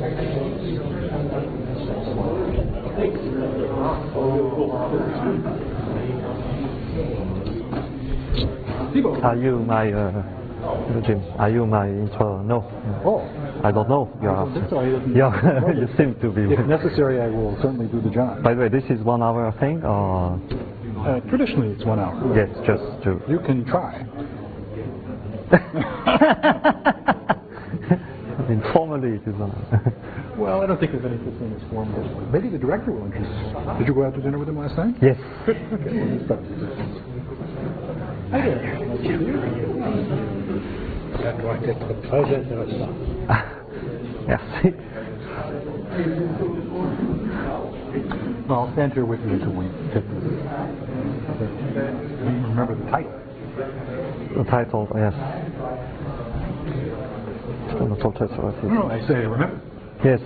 Are you my Jim? Are you my intro? No. Oh, I don't know. Yeah, you seem to be. If necessary, I will certainly do the job. By the way, this is 1 hour thing, or traditionally it's 1 hour. yes, just to. You can try. Informally, it is 1 hour. Well, I don't think there's any such thing as formal. Maybe the director will introduce you. Did you go out to dinner with him last night? Yes. Good. Okay. Well, he's probably Hi there. Nice to see you. Merci. Well, I'll stand here with you until we get this. Remember the title. The title, yes. No, I say remember. Yes.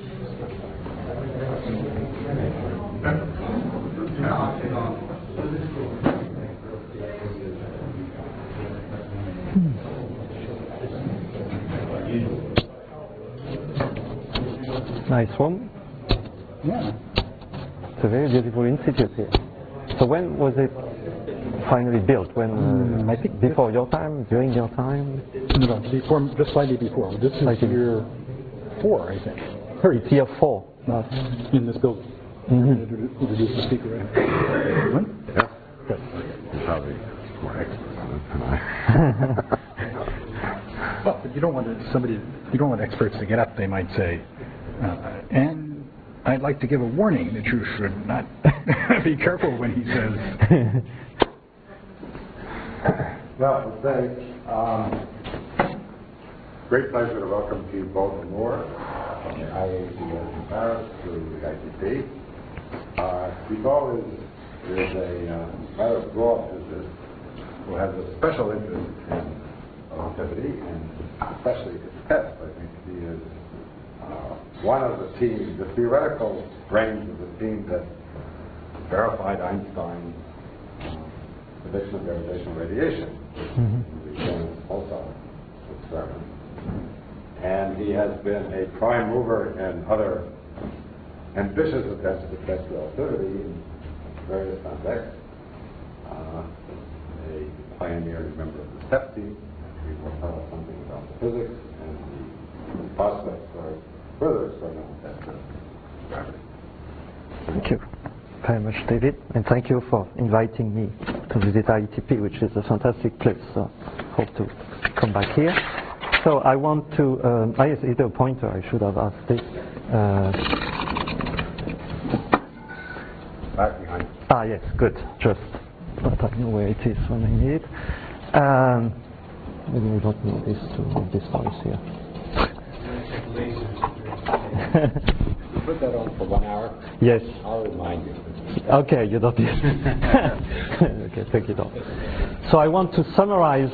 Nice room. Yeah. It's a very beautiful institute here. So when was it finally built? When I think before your time, during your time? No, before, just slightly before. This is Like year 4, I think. It's year 4. Not in this building. Introduce the speaker. Right? Yeah. Good. You're probably more expert on it than I. Well, but you don't want experts to get up. They might say, and I'd like to give a warning that you should not be careful when he says. Well, great pleasure to welcome to you both more from the IACS in Paris to the ITP. Guibal is a rather broad physicist who has a special interest in relativity and especially its test. I think he is one of the teams, the theoretical brains of the team that verified Einstein's prediction of gravitational radiation, which became a pulsar experiment. And he has been a prime mover in other ambitious attempts to test relativity in various contexts. A pioneering member of the STEP team. We will tell us something about the physics and the prospects for further experimental tests of gravity. Thank you very much, David, and thank you for inviting me to visit IETP, which is a fantastic place. So hope to come back here. So I want to, yes, it's a pointer, I should have asked this. Back behind. Yes, good, just but I know where it is when I need it. Maybe we don't need this noise here. Put that on for 1 hour. Yes. I'll remind you. Okay, you don't need okay, take it off. So I want to summarize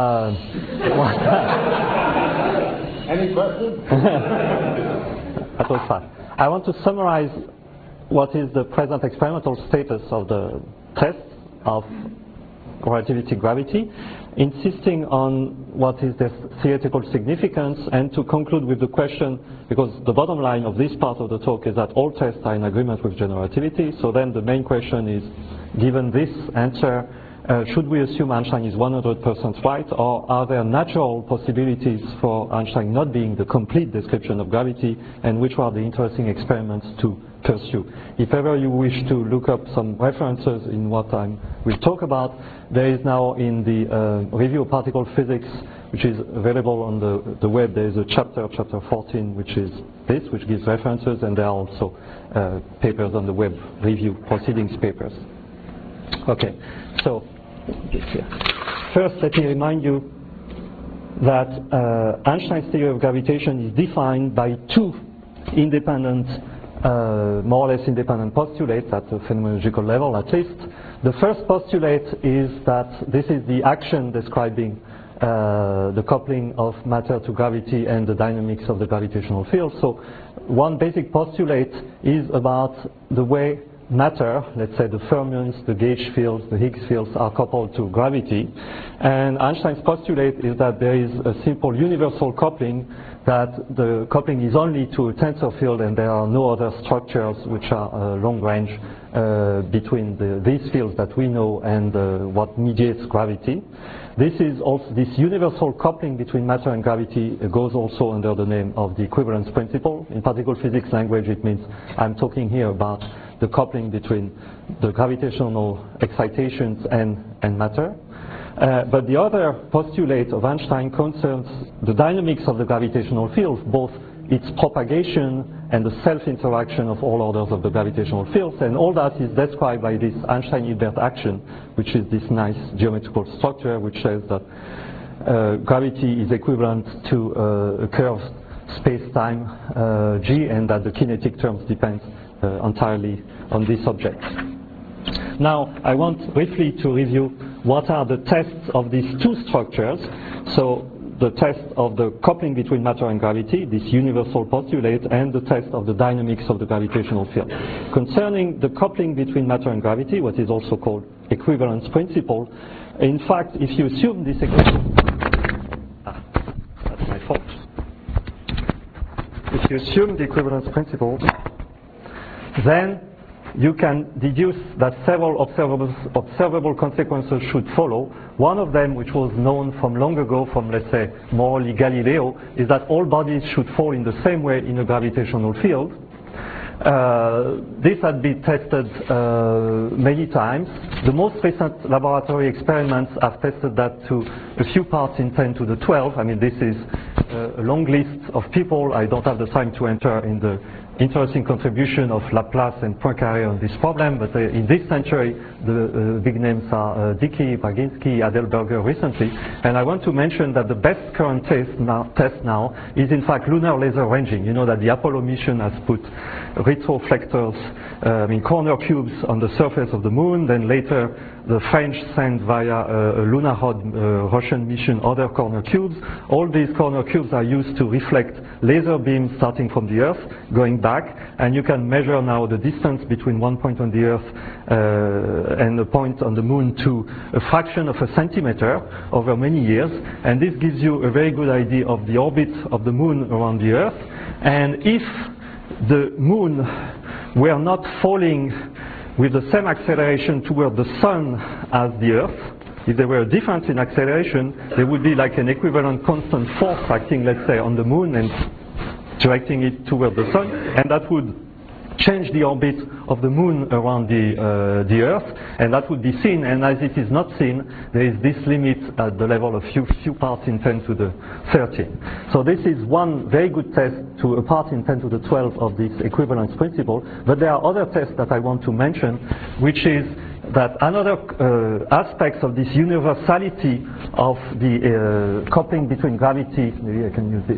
Any questions? That was fast. I want to summarize what is the present experimental status of the test of relativity gravity, insisting on what is the theoretical significance, and to conclude with the question, because the bottom line of this part of the talk is that all tests are in agreement with general relativity. So then the main question is, given this answer, should we assume Einstein is 100% right, or are there natural possibilities for Einstein not being the complete description of gravity, and which are the interesting experiments to pursue? If ever you wish to look up some references in what I will talk about, there is now in the Review of Particle Physics, which is available on the web, there is a chapter 14, which is this, which gives references, and there are also papers on the web, review proceedings papers. Okay, so first let me remind you that Einstein's theory of gravitation is defined by two independent, more or less independent postulates at the phenomenological level at least. The first postulate is that this is the action describing the coupling of matter to gravity and the dynamics of the gravitational field. So one basic postulate is about the way matter, let's say the fermions, the gauge fields, the Higgs fields, are coupled to gravity. And Einstein's postulate is that there is a simple universal coupling, that the coupling is only to a tensor field and there are no other structures which are long range between these fields that we know and what mediates gravity. This universal coupling between matter and gravity goes also under the name of the equivalence principle. In particle physics language, it means I'm talking here about the coupling between the gravitational excitations and matter. But the other postulate of Einstein concerns the dynamics of the gravitational field, both its propagation and the self-interaction of all orders of the gravitational fields, and all that is described by this Einstein-Hilbert action, which is this nice geometrical structure which says that gravity is equivalent to a curved space-time G, and that the kinetic terms depend entirely on this object. Now, I want briefly to review what are the tests of these two structures. So, the test of the coupling between matter and gravity, this universal postulate, and the test of the dynamics of the gravitational field. Concerning the coupling between matter and gravity, what is also called equivalence principle, in fact, if you assume this equivalence, that's my fault. If you assume the equivalence principle, then you can deduce that several observable consequences should follow. One of them, which was known from long ago, from, let's say, Morley Galileo, is that all bodies should fall in the same way in a gravitational field. This had been tested many times. The most recent laboratory experiments have tested that to a few parts in 10 to the 12. I mean, this is a long list of people. I don't have the time to enter in the interesting contribution of Laplace and Poincaré on this problem, but in this century the big names are Dicke, Baginski, Adelberger recently, and I want to mention that the best current test now is in fact lunar laser ranging. You know that the Apollo mission has put retroflectors, corner cubes on the surface of the moon, then later the French sent via a Lunar-Rod Russian mission other corner cubes. All these corner cubes are used to reflect laser beams starting from the Earth, going back, and you can measure now the distance between one point on the Earth and a point on the moon to a fraction of a centimeter over many years, and this gives you a very good idea of the orbit of the moon around the Earth. And if the moon were not falling with the same acceleration toward the sun as the Earth, if there were a difference in acceleration, there would be like an equivalent constant force acting, let's say, on the moon and directing it toward the sun, and that would change the orbit of the moon around the Earth, and that would be seen. And as it is not seen, there is this limit at the level of few parts in 10 to the 13. So this is one very good test to a part in 10 to the 12 of this equivalence principle. But there are other tests that I want to mention, which is that another aspect of this universality of the coupling between gravity, maybe I can use this,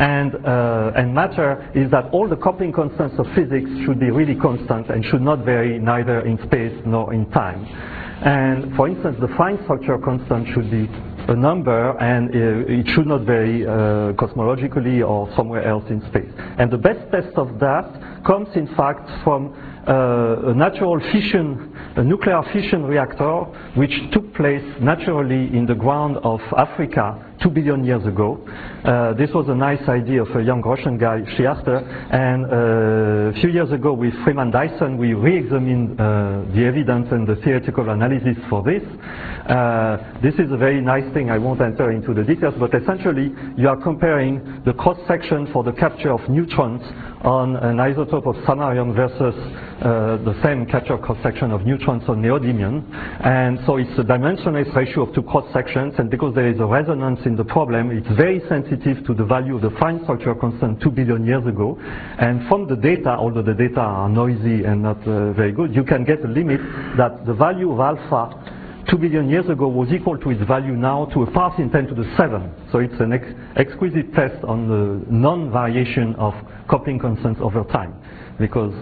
and matter, is that all the coupling constants of physics should be really constant and should not vary neither in space nor in time. And for instance, the fine structure constant should be a number, and it should not vary cosmologically or somewhere else in space. And the best test of that comes in fact from a natural fission, a nuclear fission reactor, which took place naturally in the ground of Africa 2 billion years ago. This was a nice idea of a young Russian guy, Schiachter, and a few years ago with Freeman Dyson we re-examined the evidence and the theoretical analysis for this. This is a very nice thing. I won't enter into the details, but essentially you are comparing the cross-section for the capture of neutrons on an isotope of samarium versus the same capture cross-section of neutrons on neodymium. And so it's a dimensionless ratio of two cross-sections, and because there is a resonance in the problem, it's very sensitive to the value of the fine structure constant 2 billion years ago. And from the data, although the data are noisy and not very good, you can get a limit that the value of alpha 2 billion years ago was equal to its value now to a part in 10 to the 7. So it's an exquisite test on the non-variation of coupling constants over time. Because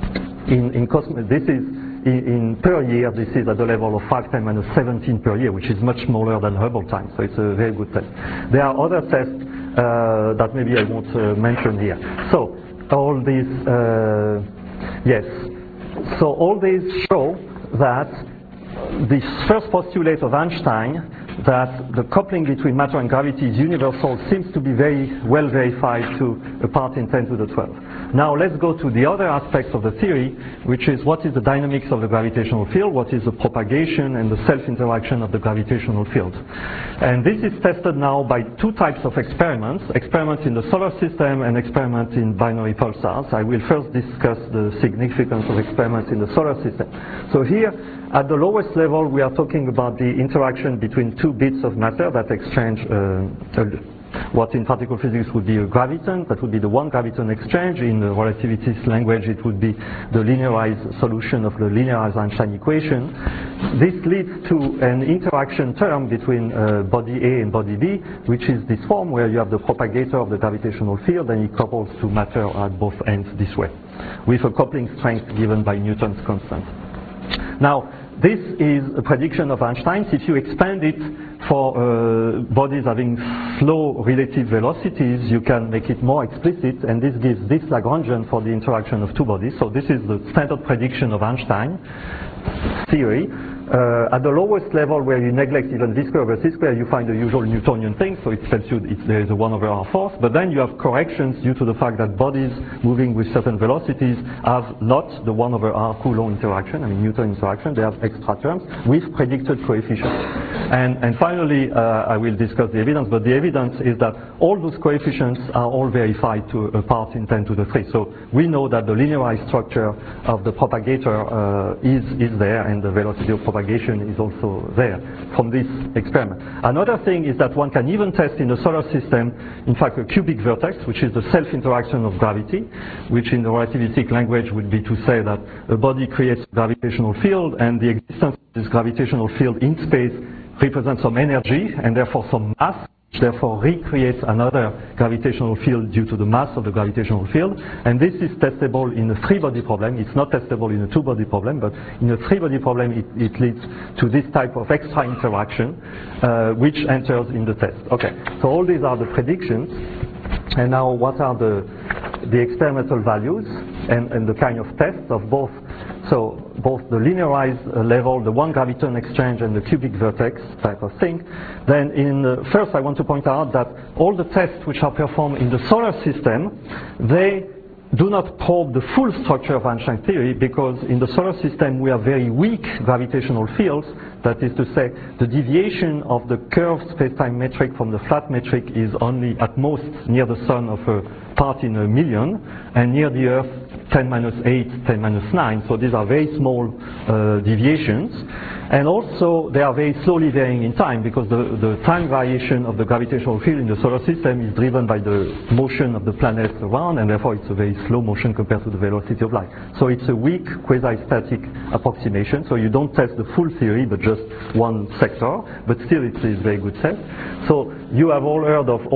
in per year, this is at the level of 5 × 10⁻17 per year, which is much smaller than Hubble time. So it's a very good test. There are other tests that maybe I won't mention here. So all these, yes. So all these show that this first postulate of Einstein, that the coupling between matter and gravity is universal, seems to be very well verified to a part in 10 to the 12. Now let's go to the other aspects of the theory, which is what is the dynamics of the gravitational field, what is the propagation and the self-interaction of the gravitational field. And this is tested now by two types of experiments in the solar system and experiments in binary pulsars. I will first discuss the significance of experiments in the solar system. So here, at the lowest level, we are talking about the interaction between two bits of matter that exchange what in particle physics would be a graviton. That would be the one graviton exchange. In the relativist language, it would be the linearized solution of the linearized Einstein equation. This leads to an interaction term between body A and body B, which is this form where you have the propagator of the gravitational field and it couples to matter at both ends this way, with a coupling strength given by Newton's constant. Now, this is a prediction of Einstein's. If you expand it for bodies having slow relative velocities, you can make it more explicit, and this gives this Lagrangian for the interaction of two bodies. So this is the standard prediction of Einstein theory. At the lowest level, where you neglect even v square over c square, you find the usual Newtonian thing, so it tells you there is a 1 over r force, but then you have corrections due to the fact that bodies moving with certain velocities have not the 1 over r Coulomb interaction, I mean Newton interaction, they have extra terms with predicted coefficients. And finally, I will discuss the evidence, but the evidence is that all those coefficients are all verified to a part in 10 to the 3. So we know that the linearized structure of the propagator is there, and the velocity of propagation is also there from this experiment. Another thing is that one can even test in the solar system, in fact, a cubic vertex, which is the self-interaction of gravity, which in the relativistic language would be to say that a body creates a gravitational field, and the existence of this gravitational field in space represents some energy and therefore some mass, which therefore recreates another gravitational field due to the mass of the gravitational field. And this is testable in a three-body problem. It's not testable in a two-body problem, but in a three-body problem it leads to this type of extra interaction which enters in the test. Okay, so all these are the predictions. And now what are the experimental values and the kind of tests of both? So both the linearized level, the one graviton exchange, and the cubic vertex type of thing. Then first I want to point out that all the tests which are performed in the solar system, they do not probe the full structure of Einstein theory, because in the solar system we have very weak gravitational fields. That is to say, the deviation of the curved space-time metric from the flat metric is only at most near the sun of a part in a million, and near the Earth 10 minus 8, 10 minus 9. So these are very small deviations. And also they are very slowly varying in time, because the time variation of the gravitational field in the solar system is driven by the motion of the planets around, and therefore it's a very slow motion compared to the velocity of light. So it's a weak quasi-static approximation. So you don't test the full theory, but just one sector, but still it is a very good test. So you have all heard of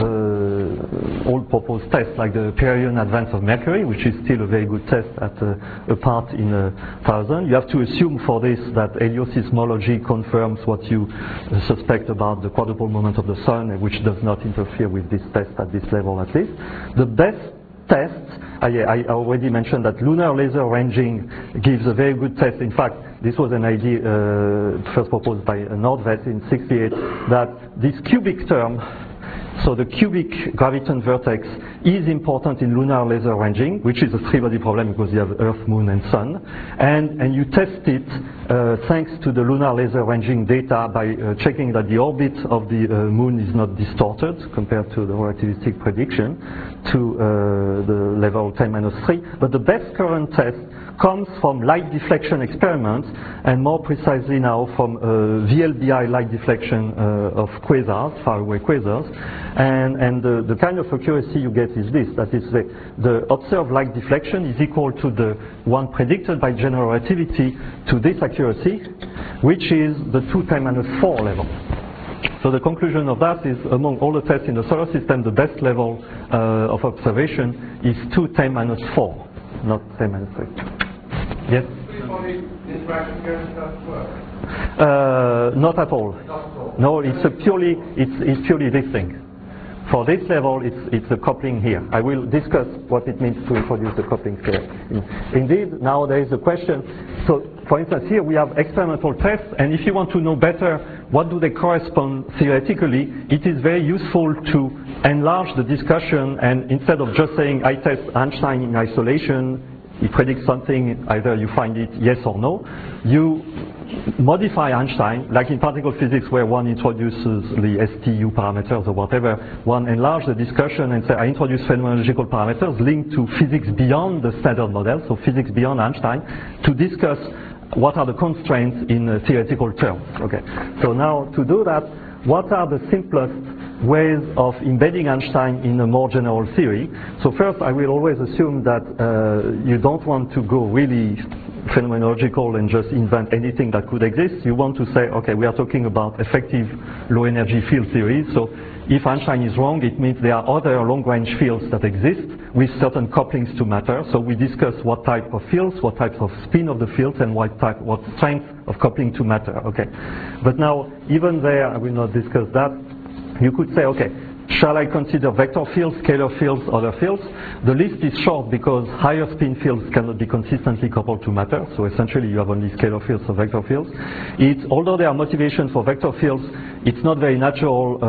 all proposed tests, like the Perryon advance of Mercury, which is still a very good test at a part in 1,000. You have to assume for this that heliosismology confirms what you suspect about the quadrupole moment of the sun, which does not interfere with this test at this level at least. The best test, I already mentioned that lunar laser ranging gives a very good test. In fact, this was an idea first proposed by Nordtvedt in '68, that this cubic term, so the cubic graviton vertex, is important in lunar laser ranging, which is a three-body problem because you have Earth, Moon, and Sun. And you test it thanks to the lunar laser ranging data by checking that the orbit of the Moon is not distorted compared to the relativistic prediction to the level 10 minus 3. But the best current test comes from light deflection experiments, and more precisely now from VLBI light deflection of quasars, faraway quasars. And the kind of accuracy you get is this, that is the observed light deflection is equal to the one predicted by general relativity to this accuracy, which is the 2 10 minus 4 level. So the conclusion of that is, among all the tests in the solar system, the best level of observation is 2 10 minus 4, not 10 minus 3. Yes? Not at all. No, it's purely this thing. For this level, it's the coupling here. I will discuss what it means to introduce the coupling here. Indeed, now there is a question. So, for instance, here we have experimental tests, and if you want to know better what do they correspond theoretically, it is very useful to enlarge the discussion, and instead of just saying I test Einstein in isolation, he predicts something, either you find it yes or no, you modify Einstein, like in particle physics where one introduces the STU parameters or whatever, one enlarge the discussion and say I introduce phenomenological parameters linked to physics beyond the standard model, so physics beyond Einstein, to discuss what are the constraints in theoretical terms. Okay. So now to do that, what are the simplest ways of embedding Einstein in a more general theory? So first, I will always assume that you don't want to go really phenomenological and just invent anything that could exist. You want to say, okay, we are talking about effective low energy field theories. So if Einstein is wrong, it means there are other long-range fields that exist with certain couplings to matter. So we discuss what type of fields, what types of spin of the fields, and what strength of coupling to matter. Okay. But now, even there, I will not discuss that. You could say, okay, shall I consider vector fields, scalar fields, other fields? The list is short because higher spin fields cannot be consistently coupled to matter. So essentially you have only scalar fields or vector fields. Although there are motivations for vector fields, it's not very natural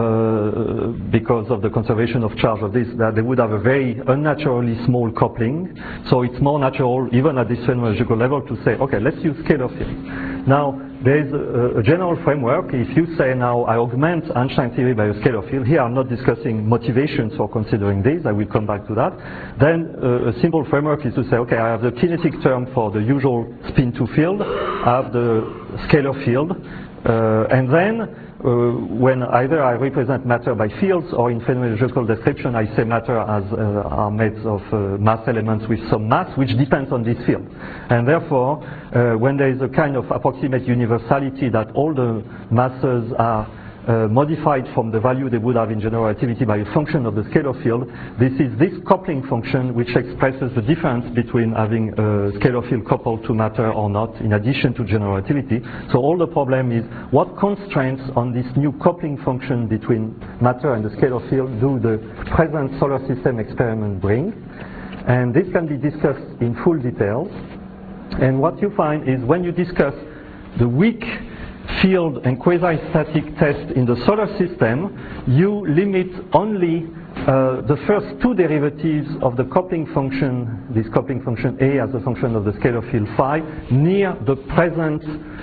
because of the conservation of charge of this, that they would have a very unnaturally small coupling. So it's more natural, even at this phenomenological level, to say, okay, let's use scalar fields. Now, there is a general framework. If you say now I augment Einstein theory by a scalar field, here I'm not discussing motivations for considering this, I will come back to that. Then a simple framework is to say, okay, I have the kinetic term for the usual spin-2 field, I have the scalar field, and then when either I represent matter by fields or in phenomenological description I say matter as are made of mass elements with some mass which depends on this field. And therefore, when there is a kind of approximate universality that all the masses are modified from the value they would have in general relativity by a function of the scalar field, this is this coupling function which expresses the difference between having a scalar field coupled to matter or not, in addition to general relativity. So all the problem is what constraints on this new coupling function between matter and the scalar field do the present solar system experiment bring? And this can be discussed in full detail. And what you find is when you discuss the weak field and quasi-static test in the solar system, you limit only the first two derivatives of the coupling function, this coupling function A as a function of the scalar field phi, near the present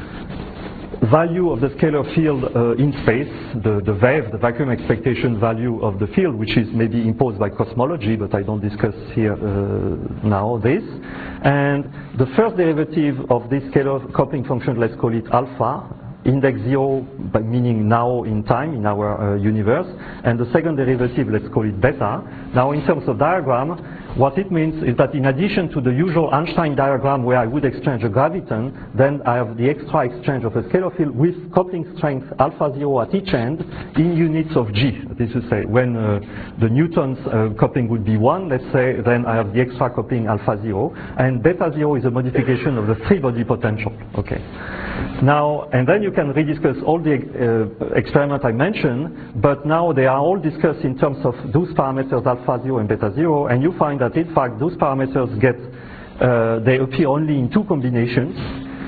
value of the scalar field in space, the VEV, the vacuum expectation value of the field, which is maybe imposed by cosmology, but I don't discuss here now this. And the first derivative of this scalar coupling function, let's call it alpha, index 0, by meaning now in time in our universe, and the second derivative, let's call it beta. Now in terms of diagram, what it means is that in addition to the usual Einstein diagram where I would exchange a graviton, then I have the extra exchange of a scalar field with coupling strength alpha 0 at each end in units of g. That is to say, when the Newton's coupling would be 1, let's say, then I have the extra coupling alpha 0, and beta 0 is a modification of the free-body potential. Okay. Now, and then you can rediscuss all the experiments I mentioned, but now they are all discussed in terms of those parameters alpha 0 and beta 0, and you find that in fact those parameters they appear only in two combinations.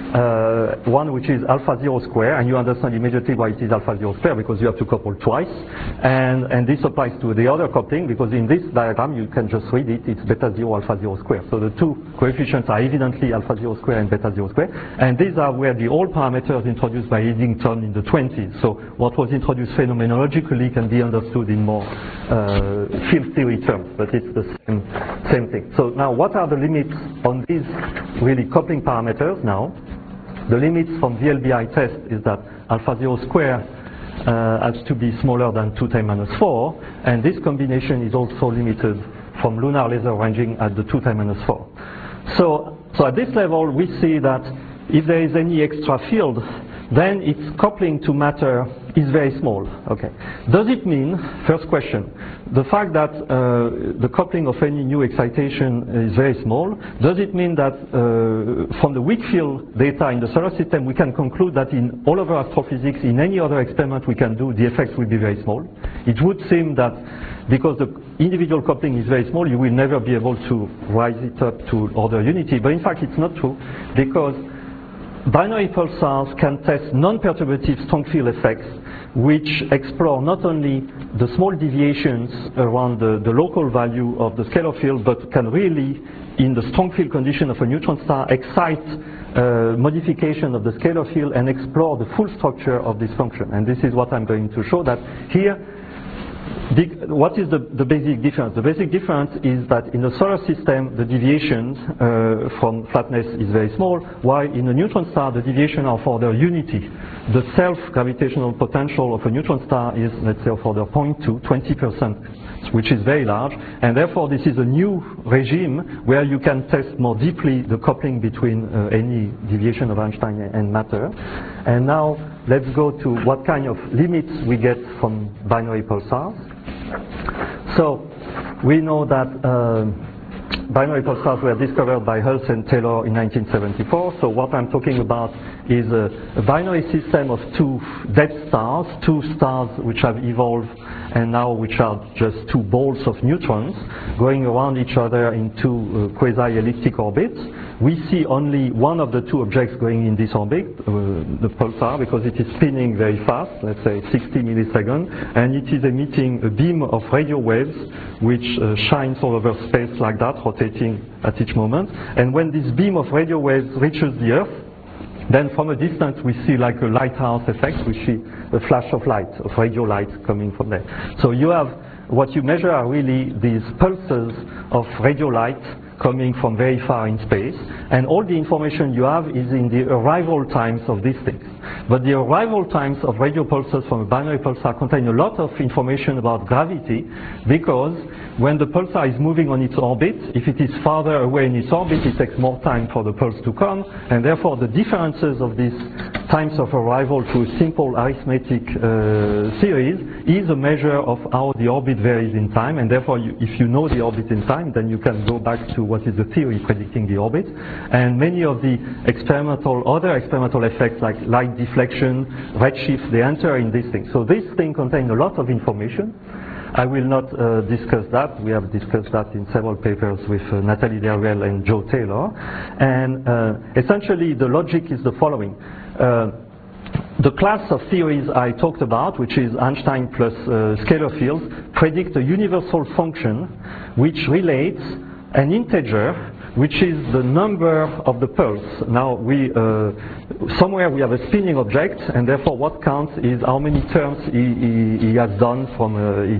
One which is alpha 0 square, and you understand immediately why it is alpha 0 square, because you have to couple twice, and this applies to the other coupling, because in this diagram you can just read it, it's beta 0 alpha 0 square. So the two coefficients are evidently alpha 0 square and beta 0 square, and these are where the old parameters introduced by Eddington in the 20s. So what was introduced phenomenologically can be understood in more field theory terms, but it's the same thing. So now what are the limits on these really coupling parameters now? The limits from VLBI test is that alpha 0 square has to be smaller than 2 times minus 4, and this combination is also limited from lunar laser ranging at the 2 times minus 4. So at this level we see that if there is any extra field, then its coupling to matter is very small. Okay. Does it mean, first question, the fact that the coupling of any new excitation is very small, does it mean that from the weak field data in the solar system we can conclude that in all over astrophysics, in any other experiment we can do, the effect will be very small? It would seem that because the individual coupling is very small, you will never be able to rise it up to order unity. But in fact it's not true, because binary pulsars can test non-perturbative strong field effects which explore not only the small deviations around the local value of the scalar field, but can really, in the strong field condition of a neutron star, excite modification of the scalar field and explore the full structure of this function. And this is what I'm going to show, that here, what is the basic difference? The basic difference is that in the solar system the deviations from flatness is very small, while in a neutron star the deviation are of order unity. The self-gravitational potential of a neutron star is, let's say, of order 0.2, 20%, which is very large, and therefore this is a new regime where you can test more deeply the coupling between any deviation of Einstein and matter. And now let's go to what kind of limits we get from binary pulsars. So we know that binary pulsars were discovered by Hulse and Taylor in 1974. So what I'm talking about is a binary system of two dead stars, two stars which have evolved and now which are just two balls of neutrons going around each other in two quasi-elliptic orbits. We see only one of the two objects going in this orbit, the pulsar, because it is spinning very fast, let's say 60 milliseconds, and it is emitting a beam of radio waves which shines all over space like that, rotating at each moment. And when this beam of radio waves reaches the Earth, then from a distance we see like a lighthouse effect. We see a flash of light, of radio light coming from there. So you have, what you measure are really these pulses of radio light coming from very far in space, and all the information you have is in the arrival times of these things. But the arrival times of radio pulses from a binary pulsar contain a lot of information about gravity, because when the pulsar is moving on its orbit, if it is farther away in its orbit, it takes more time for the pulse to come, and therefore the differences of these times of arrival to a simple arithmetic series is a measure of how the orbit varies in time, and therefore if you know the orbit in time, then you can go back to what is the theory predicting the orbit. And many of the other experimental effects like light deflection, redshift, they enter in this thing. So this thing contains a lot of information. I will not discuss that. We have discussed that in several papers with Nathalie Derriel and Joe Taylor. And essentially the logic is the following. The class of theories I talked about, which is Einstein plus scalar fields, predict a universal function which relates an integer which is the number of the pulse. Now somewhere we have a spinning object, and therefore what counts is how many turns he has done from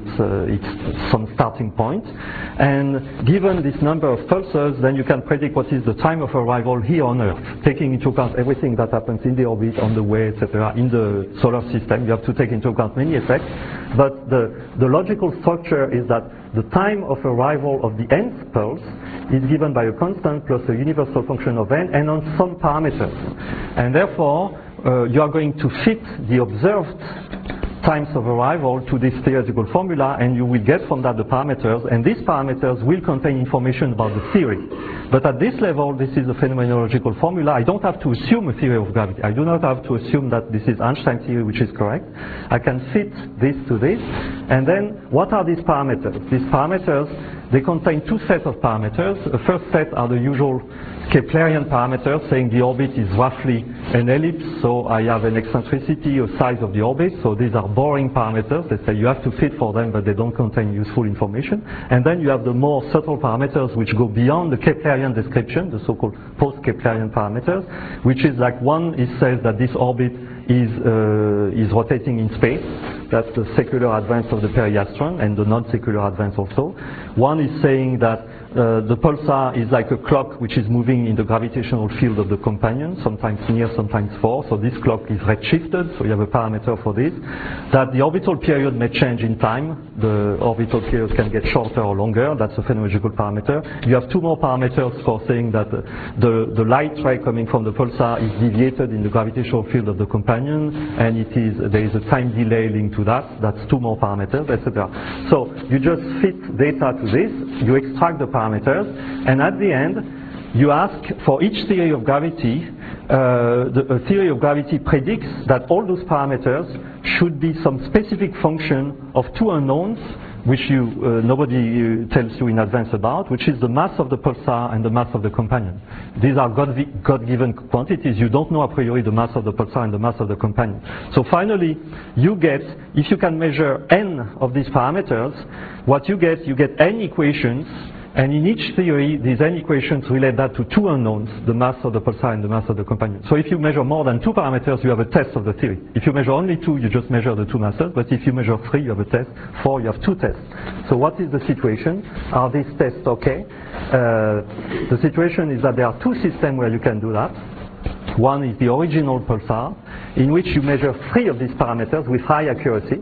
some starting point. And given this number of pulses, then you can predict what is the time of arrival here on Earth, taking into account everything that happens in the orbit, on the way, etc. In the solar system, you have to take into account many effects. But the logical structure is that the time of arrival of the nth pulse is given by a constant plus a universal function of n and on some parameters. And therefore, you are going to fit the observed times of arrival to this theoretical formula, and you will get from that the parameters, and these parameters will contain information about the theory. But at this level, this is a phenomenological formula. I don't have to assume a theory of gravity. I do not have to assume that this is Einstein theory which is correct. I can fit this to this. And then, what are these parameters? These parameters, they contain two sets of parameters. The first set are the usual Keplerian parameters, saying the orbit is roughly an ellipse, so I have an eccentricity, a size of the orbit, so these are boring parameters. They say you have to fit for them, but they don't contain useful information. And then you have the more subtle parameters which go beyond the Keplerian description, the so-called post-Keplerian parameters, which is like one says that this orbit is rotating in space. That's the secular advance of the periastron and the non-secular advance also. One is saying that the pulsar is like a clock which is moving in the gravitational field of the companion, sometimes near, sometimes far. So this clock is redshifted, so you have a parameter for this. That the orbital period may change in time. The orbital period can get shorter or longer. That's a phenomenological parameter. You have two more parameters for saying that the light ray coming from the pulsar is deviated in the gravitational field of the companion, and there is a time delay linked to that. That's two more parameters, etc. So you just fit data to this, you extract the parameters, and at the end you ask for each theory of gravity. A theory of gravity predicts that all those parameters should be some specific function of two unknowns, which nobody tells you in advance about, which is the mass of the pulsar and the mass of the companion. These are God-given quantities. You don't know a priori the mass of the pulsar and the mass of the companion. So finally, you get, if you can measure n of these parameters, what you get n equations, and in each theory, these n equations relate that to two unknowns, the mass of the pulsar and the mass of the companion. So if you measure more than two parameters, you have a test of the theory. If you measure only two, you just measure the two masses. But if you measure three, you have a test. Four, you have two tests. So what is the situation? Are these tests okay? The situation is that there are two systems where you can do that. One is the original pulsar, in which you measure three of these parameters with high accuracy.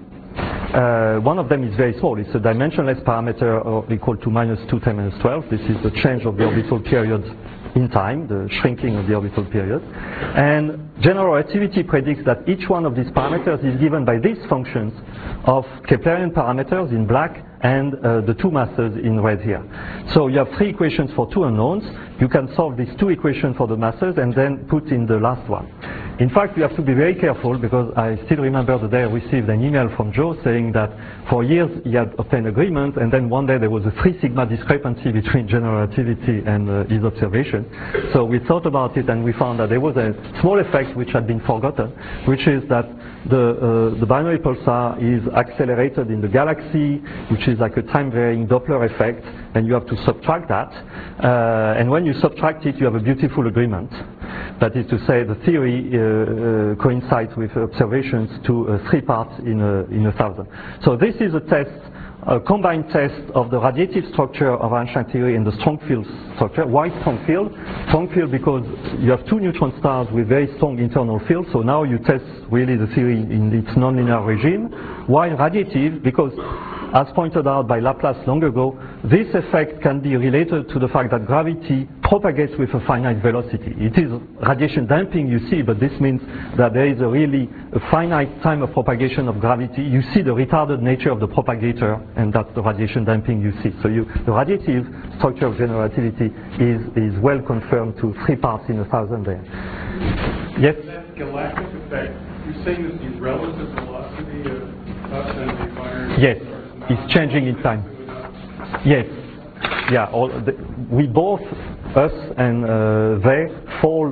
One of them is very small. It's a dimensionless parameter equal to minus 2 10 minus 12. This is the change of the orbital period in time, the shrinking of the orbital period. And general relativity predicts that each one of these parameters is given by these functions of Keplerian parameters in black and the two masses in red here. So you have three equations for two unknowns. You can solve these two equations for the masses and then put in the last one. In fact, you have to be very careful, because I still remember the day I received an email from Joe saying that for years he had obtained agreement, and then one day there was a 3 sigma discrepancy between general relativity and his observation. So we thought about it, and we found that there was a small effect which had been forgotten, which is that the binary pulsar is accelerated in the galaxy, which is like a time-varying Doppler effect, and you have to subtract that. And when you subtract it, you have a beautiful agreement. That is to say, the theory coincides with observations to 3 parts in 1,000. So this is a test, a combined test of the radiative structure of Einstein theory and the strong field structure. Why strong field? Strong field because you have two neutron stars with very strong internal fields, so now you test really the theory in its nonlinear regime. Why radiative? Because, as pointed out by Laplace long ago, this effect can be related to the fact that gravity propagates with a finite velocity. It is radiation damping, you see, but this means that there is a finite time of propagation of gravity. You see the retarded nature of the propagator, and that's the radiation damping you see. So the radiative structure of general relativity is well confirmed to 3 parts in 1,000 there. Yes? That galactic effect, you're saying that the relative velocity of us and the environment... Yes. It's changing in time. Yes. Yeah. We both, us and they, fall,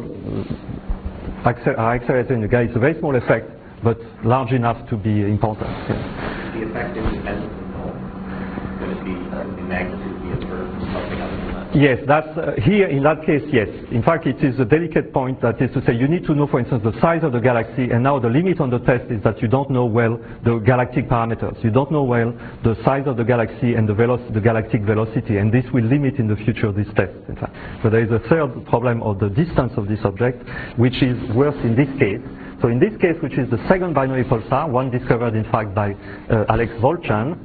are accelerated in the galaxy. It's a very small effect, but large enough to be important. Yeah. The effect independent from going to be the magnitude be observed something other than that? Yes, that's here in that case, yes. In fact, it is a delicate point, that is to say, you need to know, for instance, the size of the galaxy, and now the limit on the test is that you don't know well the galactic parameters. You don't know well the size of the galaxy and the galactic velocity, and this will limit in the future this test, in fact. So there is a third problem of the distance of this object, which is worse in this case. So in this case, which is the second binary pulsar, one discovered in fact by Alex Volchan.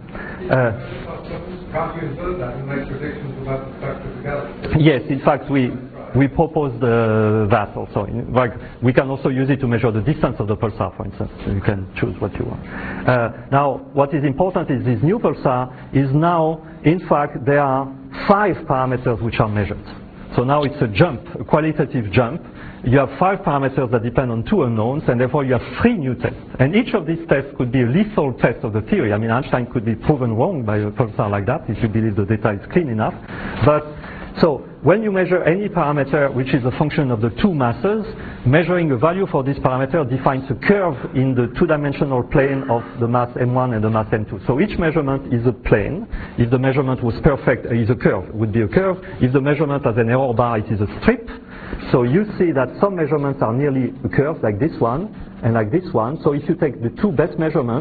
Can't you infer that and make predictions about the structure of the galaxy? Yes, in fact, we proposed that also. In fact, we can also use it to measure the distance of the pulsar, for instance. So you can choose what you want. Now, what is important is this new pulsar is now, in fact, there are 5 parameters which are measured. So now it's a jump, a qualitative jump. You have 5 parameters that depend on 2 unknowns, and therefore you have 3 new tests. And each of these tests could be a lethal test of the theory. I mean, Einstein could be proven wrong by a pulsar like that, if you believe the data is clean enough. But so when you measure any parameter which is a function of the 2 masses, measuring a value for this parameter defines a curve in the 2-dimensional plane of the mass m1 and the mass m2. So each measurement is a plane. If the measurement was perfect, it is a curve, it would be a curve. If the measurement has an error bar, it is a strip. So you see that some measurements are nearly a curve, like this one and like this one. So if you take the 2 best measurements,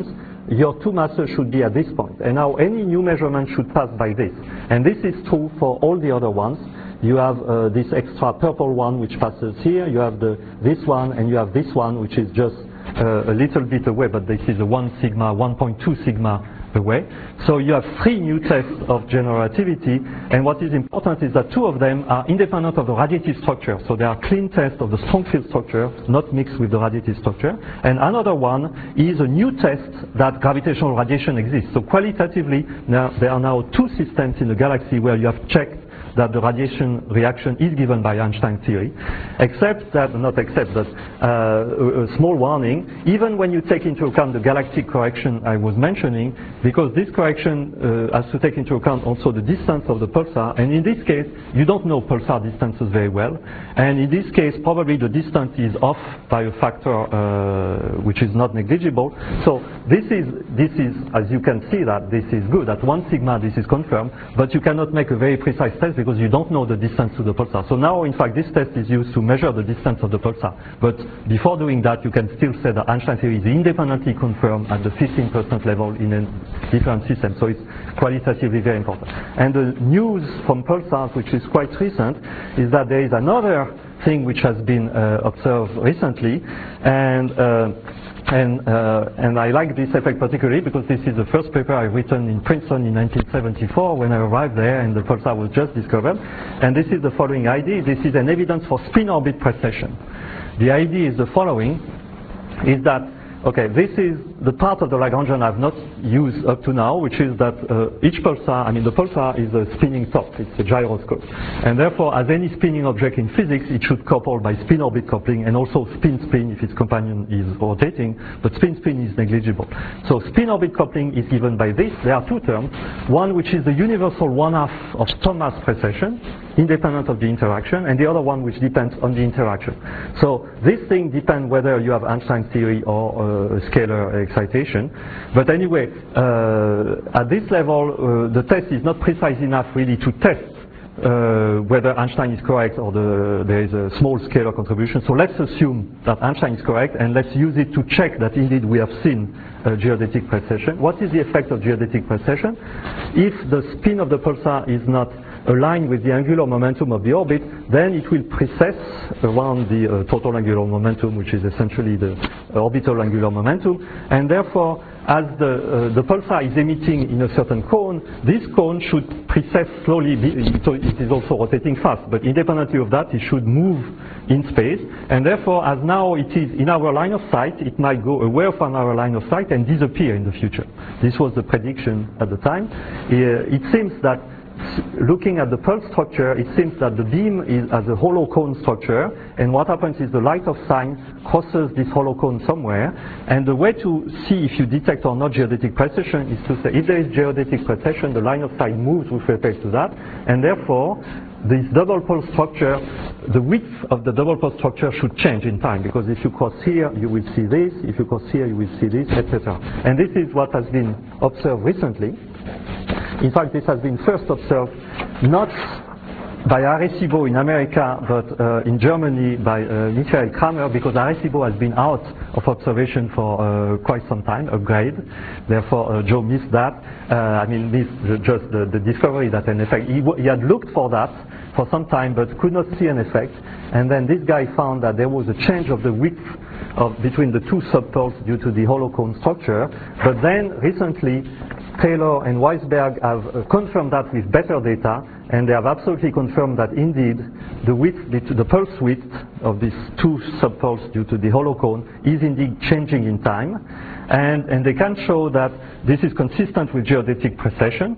your two masses should be at this point. And now any new measurement should pass by this. And this is true for all the other ones. You have this extra purple one which passes here, you have this one, and you have this one which is just a little bit away, but this is a 1 sigma, 1.2 sigma away. So you have 3 new tests of general relativity, and what is important is that 2 of them are independent of the radiative structure. So they are clean tests of the strong field structure, not mixed with the radiative structure. And another one is a new test that gravitational radiation exists. So qualitatively, there are now 2 systems in the galaxy where you have checked that the radiation reaction is given by Einstein theory, except that, not except, but a small warning, even when you take into account the galactic correction I was mentioning, because this correction has to take into account also the distance of the pulsar, and in this case, you don't know pulsar distances very well, and in this case, probably the distance is off by a factor which is not negligible. So this is, as you can see, that this is good. At 1 sigma, this is confirmed, but you cannot make a very precise test because you don't know the distance to the pulsar. So now, in fact, this test is used to measure the distance of the pulsar. But before doing that, you can still say that Einstein theory is independently confirmed at the 15% level in a different system. So it's qualitatively very important. And the news from pulsars, which is quite recent, is that there is another thing which has been observed recently, and I like this effect particularly because this is the first paper I've written in Princeton in 1974 when I arrived there and the pulsar was just discovered. And this is the following idea. This is an evidence for spin-orbit precession. The idea is the following, is that, okay, this is the part of the Lagrangian I've not used up to now, which is that each pulsar, I mean the pulsar is a spinning top, it's a gyroscope. And therefore, as any spinning object in physics, it should couple by spin-orbit coupling and also spin-spin if its companion is rotating, but spin-spin is negligible. So spin-orbit coupling is given by this. There are 2 terms, one which is the universal 1/2 of Thomas precession, independent of the interaction, and the other one which depends on the interaction. So this thing depends whether you have Einstein theory or a scalar excitation. But anyway, at this level, the test is not precise enough really to test whether Einstein is correct or there is a small scalar contribution. So let's assume that Einstein is correct and let's use it to check that indeed we have seen geodetic precession. What is the effect of geodetic precession? If the spin of the pulsar is not aligned with the angular momentum of the orbit, then it will precess around the total angular momentum, which is essentially the orbital angular momentum, and therefore, as the pulsar is emitting in a certain cone, this cone should precess slowly, so it is also rotating fast, but independently of that, it should move in space, and therefore, as now it is in our line of sight, it might go away from our line of sight and disappear in the future. This was the prediction at the time. It seems that looking at the pulse structure, it seems that the beam has a hollow cone structure, and what happens is the light of sign crosses this hollow cone somewhere, and the way to see if you detect or not geodetic precession is to say if there is geodetic precession, the line of sight moves with respect to that, and therefore this double pulse structure, the width of the double pulse structure should change in time, because if you cross here, you will see this, if you cross here, you will see this, etc. And this is what has been observed recently. In fact, this has been first observed not by Arecibo in America, but in Germany by Michael Kramer, because Arecibo has been out of observation for quite some time, upgrade. Therefore, Joe missed that. I mean, missed just the discovery that an effect. He had looked for that for some time, but could not see an effect. And then this guy found that there was a change of the width between the 2 subpoles due to the hollow cone structure. But then recently, Taylor and Weisberg have confirmed that with better data, and they have absolutely confirmed that indeed the width, the pulse width of these 2 subpoles due to the hollow cone is indeed changing in time, and they can show that this is consistent with geodetic precession,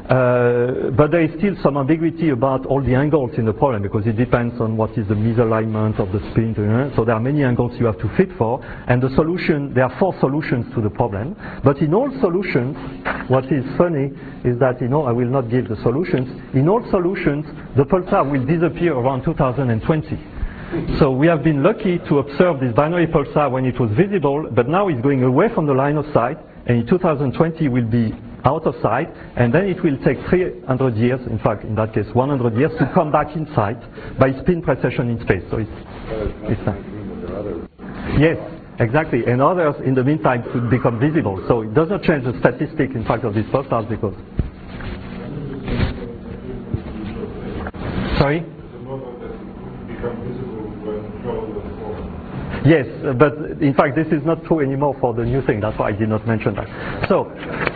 but there is still some ambiguity about all the angles in the problem, because it depends on what is the misalignment of the spin, so there are many angles you have to fit for, and the solution, there are 4 solutions to the problem, but in all solutions, what is funny is that, I will not give the solutions, in all solutions, the pulsar will disappear around 2020. So we have been lucky to observe this binary pulsar when it was visible, but now it's going away from the line of sight, and in 2020 will be out of sight, and then it will take 300 years, in fact, in that case, 100 years, to come back in sight by spin precession in space. So it's yes. exactly. And others, in the meantime, could become visible. So it does not change the statistic, in fact, of these pulsars because... Sorry? Yes, but in fact this is not true anymore for the new thing, that's why I did not mention that. So,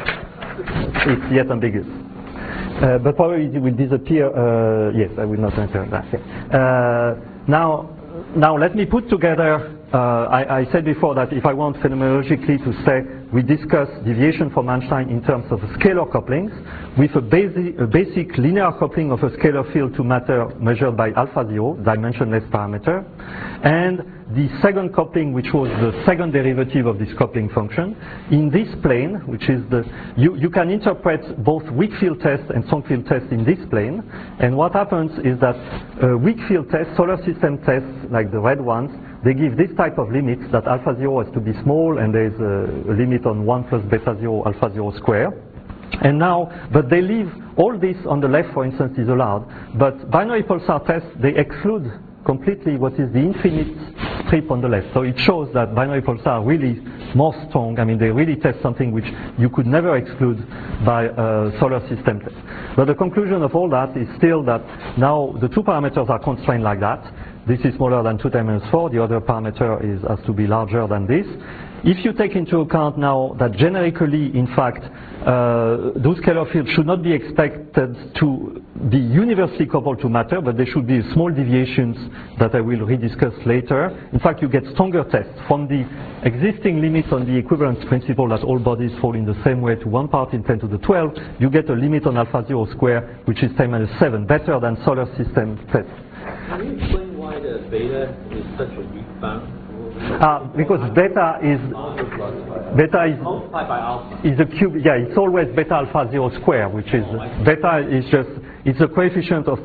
it's yet ambiguous. But probably it will disappear, yes, I will not enter that. Now let me put together, I said before that if I want phenomenologically to say we discuss deviation from Einstein in terms of scalar couplings with a basic linear coupling of a scalar field to matter measured by alpha 0, dimensionless parameter, and the second coupling, which was the second derivative of this coupling function, in this plane, which is the, you can interpret both weak field test and strong field test in this plane, and what happens is that weak field tests, solar system tests, like the red ones, they give this type of limits that alpha 0 has to be small, and there is a limit on 1 plus beta 0 alpha 0 square. And now, but they leave all this on the left, for instance, is allowed, but binary pulsar tests, they exclude completely what is the infinite strip on the left. So it shows that binary pulsar are really more strong. I mean, they really test something which you could never exclude by a solar system test. But the conclusion of all that is still that now the two parameters are constrained like that. This is smaller than 2 times 4. The other parameter has to be larger than this. If you take into account now that generically, in fact, those scalar fields should not be expected to be universally coupled to matter, but there should be small deviations that I will rediscuss later. In fact, you get stronger tests from the existing limits on the equivalence principle that all bodies fall in the same way to 1 part in 10 to the 12. You get a limit on alpha 0 square, which is 10 minus 7, better than solar system tests. Can you explain why the beta is such a weak bound? Because beta is multiplied by alpha. Is a cube. Yeah, it's always beta alpha 0 square, which is beta is just it's a coefficient of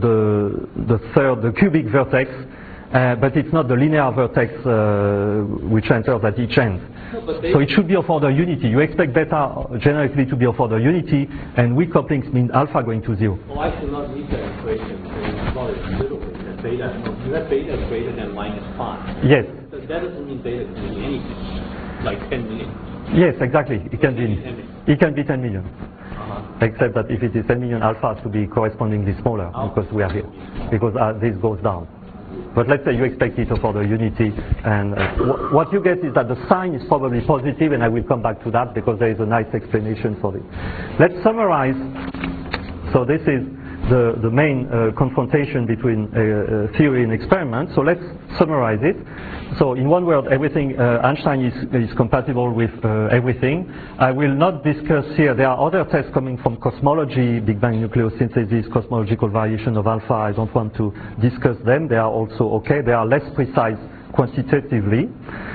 the cubic vertex, but it's not the linear vertex which enters at each end. So it should be of order unity. You expect beta generically to be of order unity, and weak couplings mean alpha going to 0. Well, I should not read that equation. It's literally that beta. You have beta greater than minus 5. Yes. That doesn't mean beta can be anything, like 10 million. Yes, exactly. It can be 10 million. Except that if it is 10 million, alpha has to be correspondingly smaller because we are here, because this goes down. But let's say you expect it of order unity, and what you get is that the sign is probably positive, and I will come back to that because there is a nice explanation for it. Let's summarize. So this is the main confrontation between theory and experiment. So let's summarize it. So in one word, everything Einstein is compatible with everything. I will not discuss here. There are other tests coming from cosmology, Big Bang nucleosynthesis, cosmological variation of alpha. I don't want to discuss them. They are also okay. They are less precise quantitatively.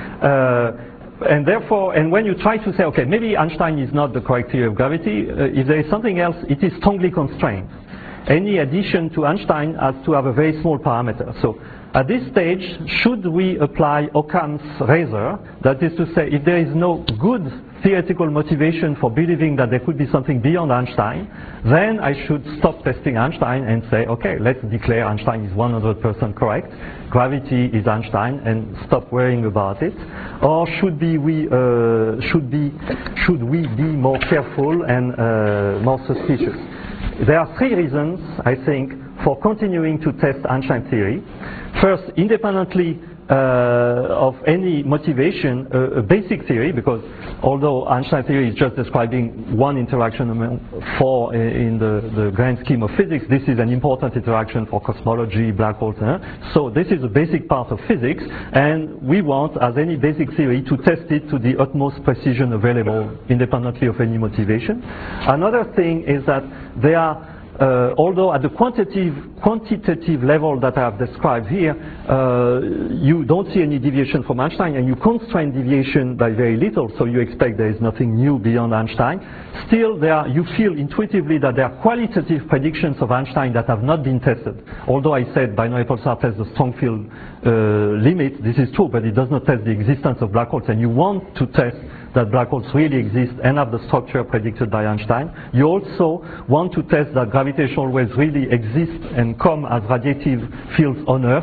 And therefore, and when you try to say, okay, maybe Einstein is not the correct theory of gravity, if there is something else, it is strongly constrained. Any addition to Einstein has to have a very small parameter. So at this stage, should we apply Occam's razor? That is to say, if there is no good theoretical motivation for believing that there could be something beyond Einstein, then I should stop testing Einstein and say, okay, let's declare Einstein is 100% correct. Gravity is Einstein, and stop worrying about it. Or should we be more careful and more suspicious? There are 3 reasons, I think, for continuing to test Einstein theory. First, independently of any motivation, a basic theory, because although Einstein theory is just describing one interaction among 4 in the grand scheme of physics, this is an important interaction for cosmology, black holes. So this is a basic part of physics, and we want, as any basic theory, to test it to the utmost precision available, independently of any motivation. Another thing is that there are although at the quantitative level that I have described here, you don't see any deviation from Einstein, and you constrain deviation by very little, so you expect there is nothing new beyond Einstein. Still, you feel intuitively that there are qualitative predictions of Einstein that have not been tested. Although I said binary pulsar tests the strong field limit, this is true, but it does not test the existence of black holes, and you want to test that black holes really exist and have the structure predicted by Einstein. You also want to test that gravitational waves really exist and come as radiative fields on Earth,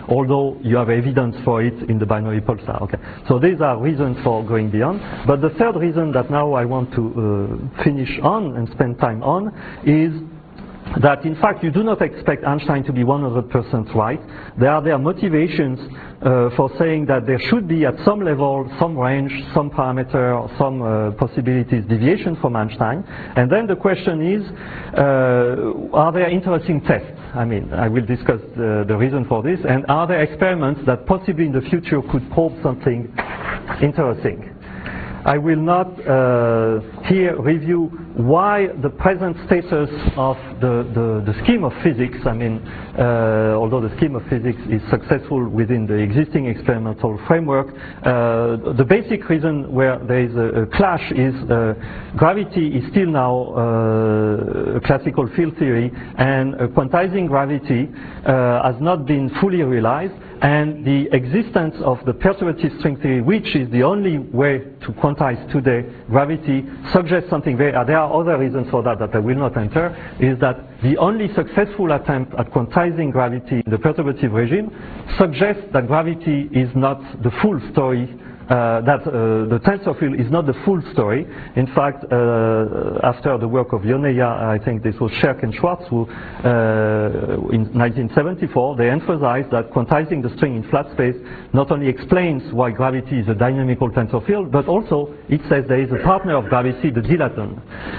although you have evidence for it in the binary pulsar. Okay. So these are reasons for going beyond. But the third reason that now I want to finish on and spend time on is that in fact you do not expect Einstein to be 100% right. There are motivations for saying that there should be at some level, some range, some parameter, some possibilities deviation from Einstein. And then the question is, are there interesting tests? I mean, I will discuss the reason for this. And are there experiments that possibly in the future could probe something interesting? I will not here review why the present status of the scheme of physics, I mean, although the scheme of physics is successful within the existing experimental framework, the basic reason where there is a clash is gravity is still now a classical field theory, and quantizing gravity has not been fully realized. And the existence of the perturbative string theory, which is the only way to quantize today gravity, suggests something very, there are other reasons for that I will not enter, is that the only successful attempt at quantizing gravity in the perturbative regime suggests that gravity is not the full story, that the tensor field is not the full story. In fact, after the work of Yoneya, I think this was Scherk and Schwarz, who in 1974, they emphasized that quantizing the string in flat space not only explains why gravity is a dynamical tensor field, but also it says there is a partner of gravity, the dilaton.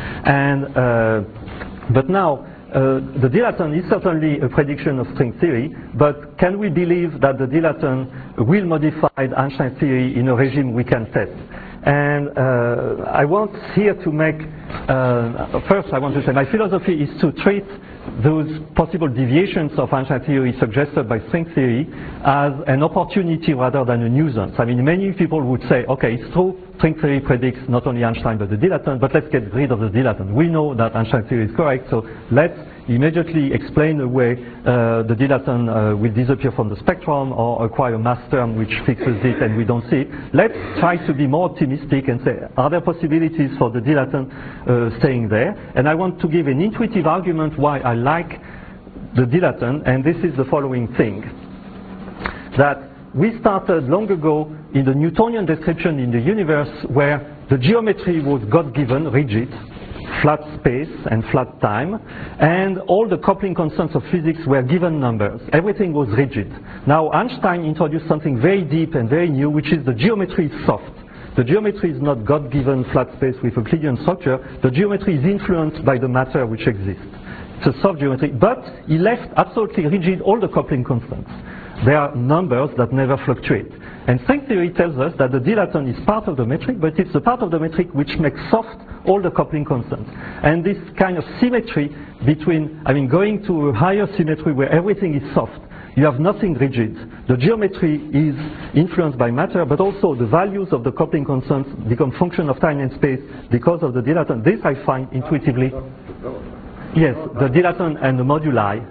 And but now, the dilaton is certainly a prediction of string theory, but can we believe that the dilaton will modify Einstein theory in a regime we can test? And I want here to make, first I want to say my philosophy is to treat those possible deviations of Einstein theory suggested by string theory as an opportunity rather than a nuisance. I mean, many people would say, okay, it's true, string theory predicts not only Einstein but the dilaton, but let's get rid of the dilaton. We know that Einstein theory is correct, so let's immediately explain away the dilaton will disappear from the spectrum or acquire a mass term which fixes it and we don't see it. Let's try to be more optimistic and say, are there possibilities for the dilaton staying there? And I want to give an intuitive argument why I like the dilaton, and this is the following thing. That we started long ago in the Newtonian description in the universe where the geometry was God-given, rigid, flat space and flat time, and all the coupling constants of physics were given numbers. Everything was rigid. Now Einstein introduced something very deep and very new, which is the geometry is soft. The geometry is not God-given flat space with Euclidean structure. The geometry is influenced by the matter which exists. It's a soft geometry, but he left absolutely rigid all the coupling constants. There are numbers that never fluctuate. And string theory tells us that the dilaton is part of the metric, but it's the part of the metric which makes soft all the coupling constants. And this kind of symmetry between, I mean, going to a higher symmetry where everything is soft, you have nothing rigid. The geometry is influenced by matter, but also the values of the coupling constants become function of time and space because of the dilaton. This I find intuitively. Yes, the dilaton and the moduli.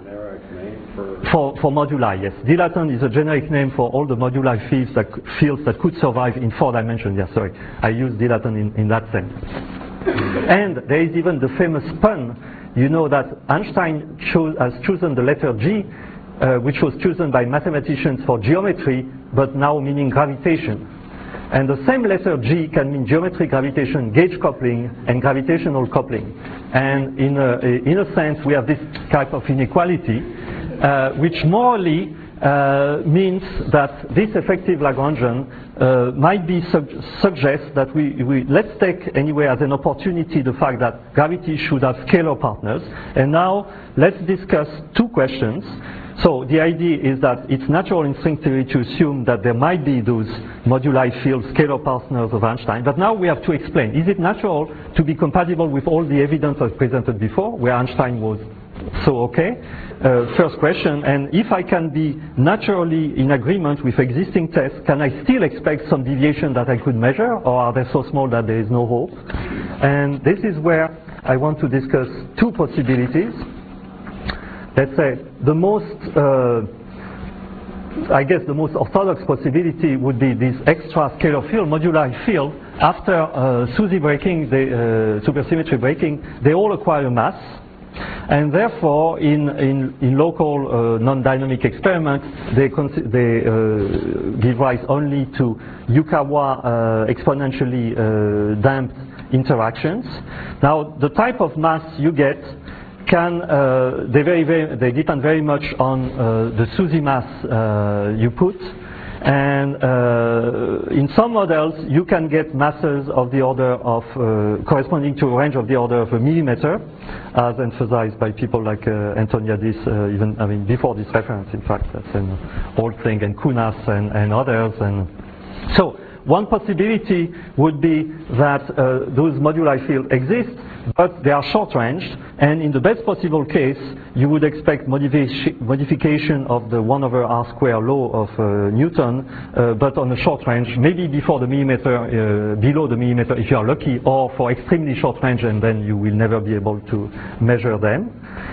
For moduli, yes. Dilaton is a generic name for all the moduli fields that could survive in 4 dimensions. Yeah, sorry. I use dilaton in that sense. And there is even the famous pun. You know that Einstein has chosen the letter G, which was chosen by mathematicians for geometry, but now meaning gravitation. And the same letter G can mean geometry, gravitation, gauge coupling, and gravitational coupling. And in a sense, we have this type of inequality, which morally means that this effective Lagrangian might be suggest that let's take anyway as an opportunity the fact that gravity should have scalar partners. And now let's discuss 2 questions. So the idea is that it's natural in string theory to assume that there might be those moduli field scalar partners of Einstein, but now we have to explain, is it natural to be compatible with all the evidence I've presented before, where Einstein was so okay? First question, and if I can be naturally in agreement with existing tests, can I still expect some deviation that I could measure, or are they so small that there is no hope? And this is where I want to discuss 2 possibilities. Let's say the most, I guess the most orthodox possibility would be this extra scalar field, moduli field. After SUSY breaking, supersymmetry breaking, they all acquire mass. And therefore, in local non-dynamic experiments, they give rise only to Yukawa exponentially damped interactions. Now, the type of mass you get they depend very much on the SUSY mass you put. And in some models, you can get masses of the order of, corresponding to a range of the order of a millimeter, as emphasized by people like Antoniadis, even before this reference, in fact, that's an old thing, and Kunas and others. And so one possibility would be that those moduli fields exist, but they are short-ranged, and in the best possible case, you would expect modification of the 1 over r square law of Newton, but on a short range, maybe before the millimeter, below the millimeter if you are lucky, or for extremely short range, and then you will never be able to measure them.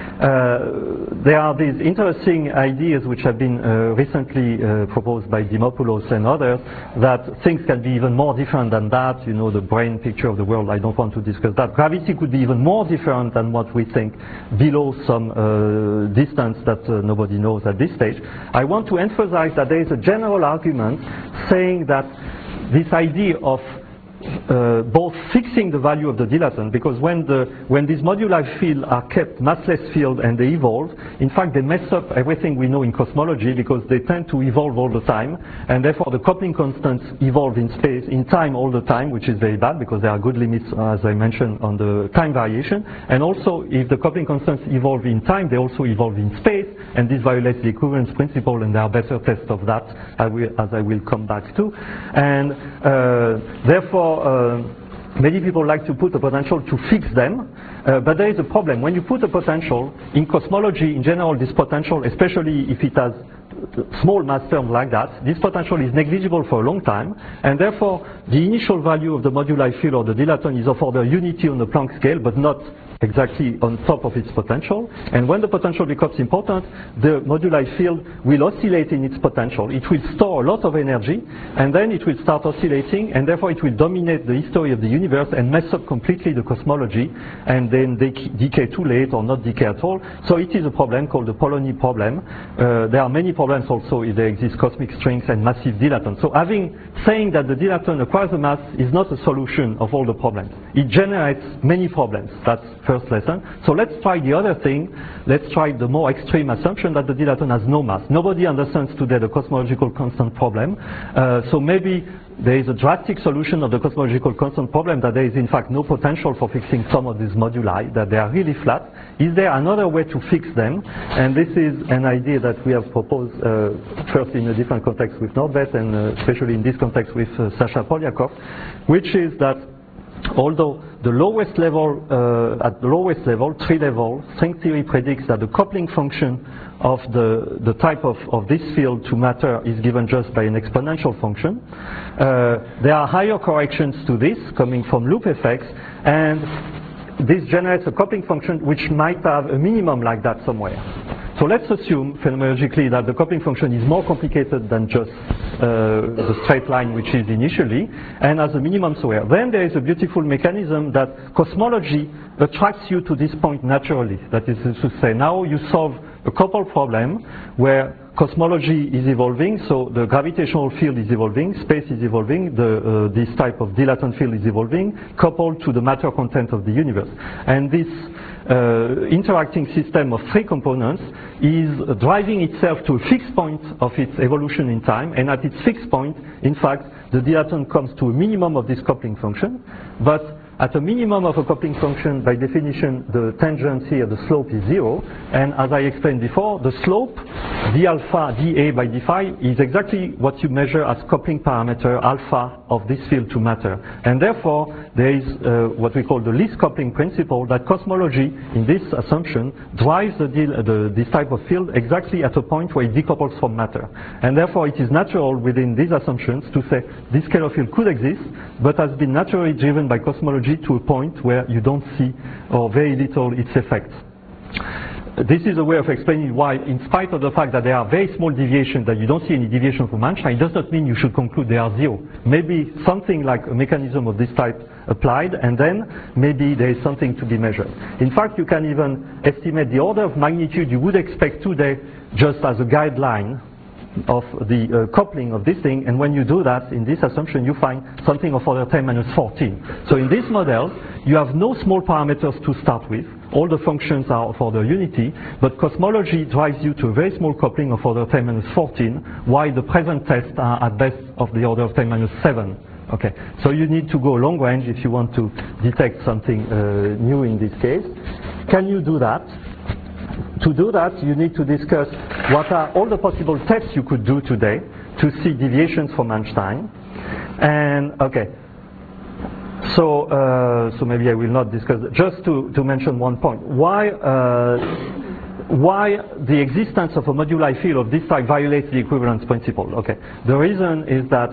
There are these interesting ideas which have been recently proposed by Dimopoulos and others, that things can be even more different than that. You know, the brain picture of the world, I don't want to discuss that. Gravity could be even more different than what we think below some distance that nobody knows at this stage. I want to emphasize that there is a general argument saying that this idea of both fixing the value of the dilaton, because when these moduli fields are kept massless field and they evolve, in fact they mess up everything we know in cosmology, because they tend to evolve all the time, and therefore the coupling constants evolve in space, in time all the time, which is very bad because there are good limits, as I mentioned, on the time variation. And also, if the coupling constants evolve in time, they also evolve in space, and this violates the equivalence principle, and there are better tests of that, as I will come back to. And therefore, many people like to put a potential to fix them, but there is a problem. When you put a potential, in cosmology in general, this potential, especially if it has small mass terms like that, this potential is negligible for a long time, and therefore the initial value of the moduli field or the dilaton is of order unity on the Planck scale, but not exactly on top of its potential. And when the potential becomes important, the moduli field will oscillate in its potential. It will store a lot of energy, and then it will start oscillating, and therefore it will dominate the history of the universe and mess up completely the cosmology, and then they decay too late or not decay at all. So it is a problem called the Polony problem. There are many problems also if there exist cosmic strings and massive dilatons. So saying that the dilaton acquires a mass is not a solution of all the problems. It generates many problems. That's first lesson. So let's try the other thing. Let's try the more extreme assumption that the dilaton has no mass. Nobody understands today the cosmological constant problem. So maybe there is a drastic solution of the cosmological constant problem, that there is in fact no potential for fixing some of these moduli, that they are really flat. Is there another way to fix them? And this is an idea that we have proposed first in a different context with Norbert, and especially in this context with Sasha Polyakov, which is that although the lowest level, at the lowest level, tree level, string theory predicts that the coupling function of the type of this field to matter is given just by an exponential function. There are higher corrections to this coming from loop effects, and this generates a coupling function which might have a minimum like that somewhere. So let's assume phenomenologically that the coupling function is more complicated than just the straight line which is initially, and has a minimum somewhere. Then there is a beautiful mechanism that cosmology attracts you to this point naturally. That is to say, now you solve a couple problem where cosmology is evolving, so the gravitational field is evolving, space is evolving, this type of dilaton field is evolving, coupled to the matter content of the universe. And this interacting system of three components is driving itself to a fixed point of its evolution in time, and at its fixed point, in fact, the dilaton comes to a minimum of this coupling function. But at a minimum of a coupling function, by definition, the tangent here, the slope is 0. And as I explained before, the slope, d alpha, dA by d phi, is exactly what you measure as coupling parameter alpha of this field to matter. And therefore, there is what we call the least coupling principle, that cosmology, in this assumption, drives this type of field exactly at a point where it decouples from matter. And therefore, it is natural within these assumptions to say this scalar field could exist, but has been naturally driven by cosmology to a point where you don't see, or very little, its effects. this is a way of explaining why, in spite of the fact that there are very small deviations, that you don't see any deviation from Einstein, it does not mean you should conclude they are zero. Maybe something like a mechanism of this type applied, and then maybe there is something to be measured. In fact, you can even estimate the order of magnitude you would expect today just as a guideline of the coupling of this thing, and when you do that, in this assumption, you find something of order 10 minus 14. So in this model, you have no small parameters to start with. All the functions are of order unity, but cosmology drives you to a very small coupling of order 10 minus 14, while the present tests are at best of the order of 10 minus 7. Okay, so you need to go long range if you want to detect something new in this case. Can you do that? To do that, you need to discuss what are all the possible tests you could do today to see deviations from Einstein. And okay, so maybe I will not discuss it. Just to mention one point: why the existence of a moduli field of this type violates the equivalence principle? Okay, the reason is that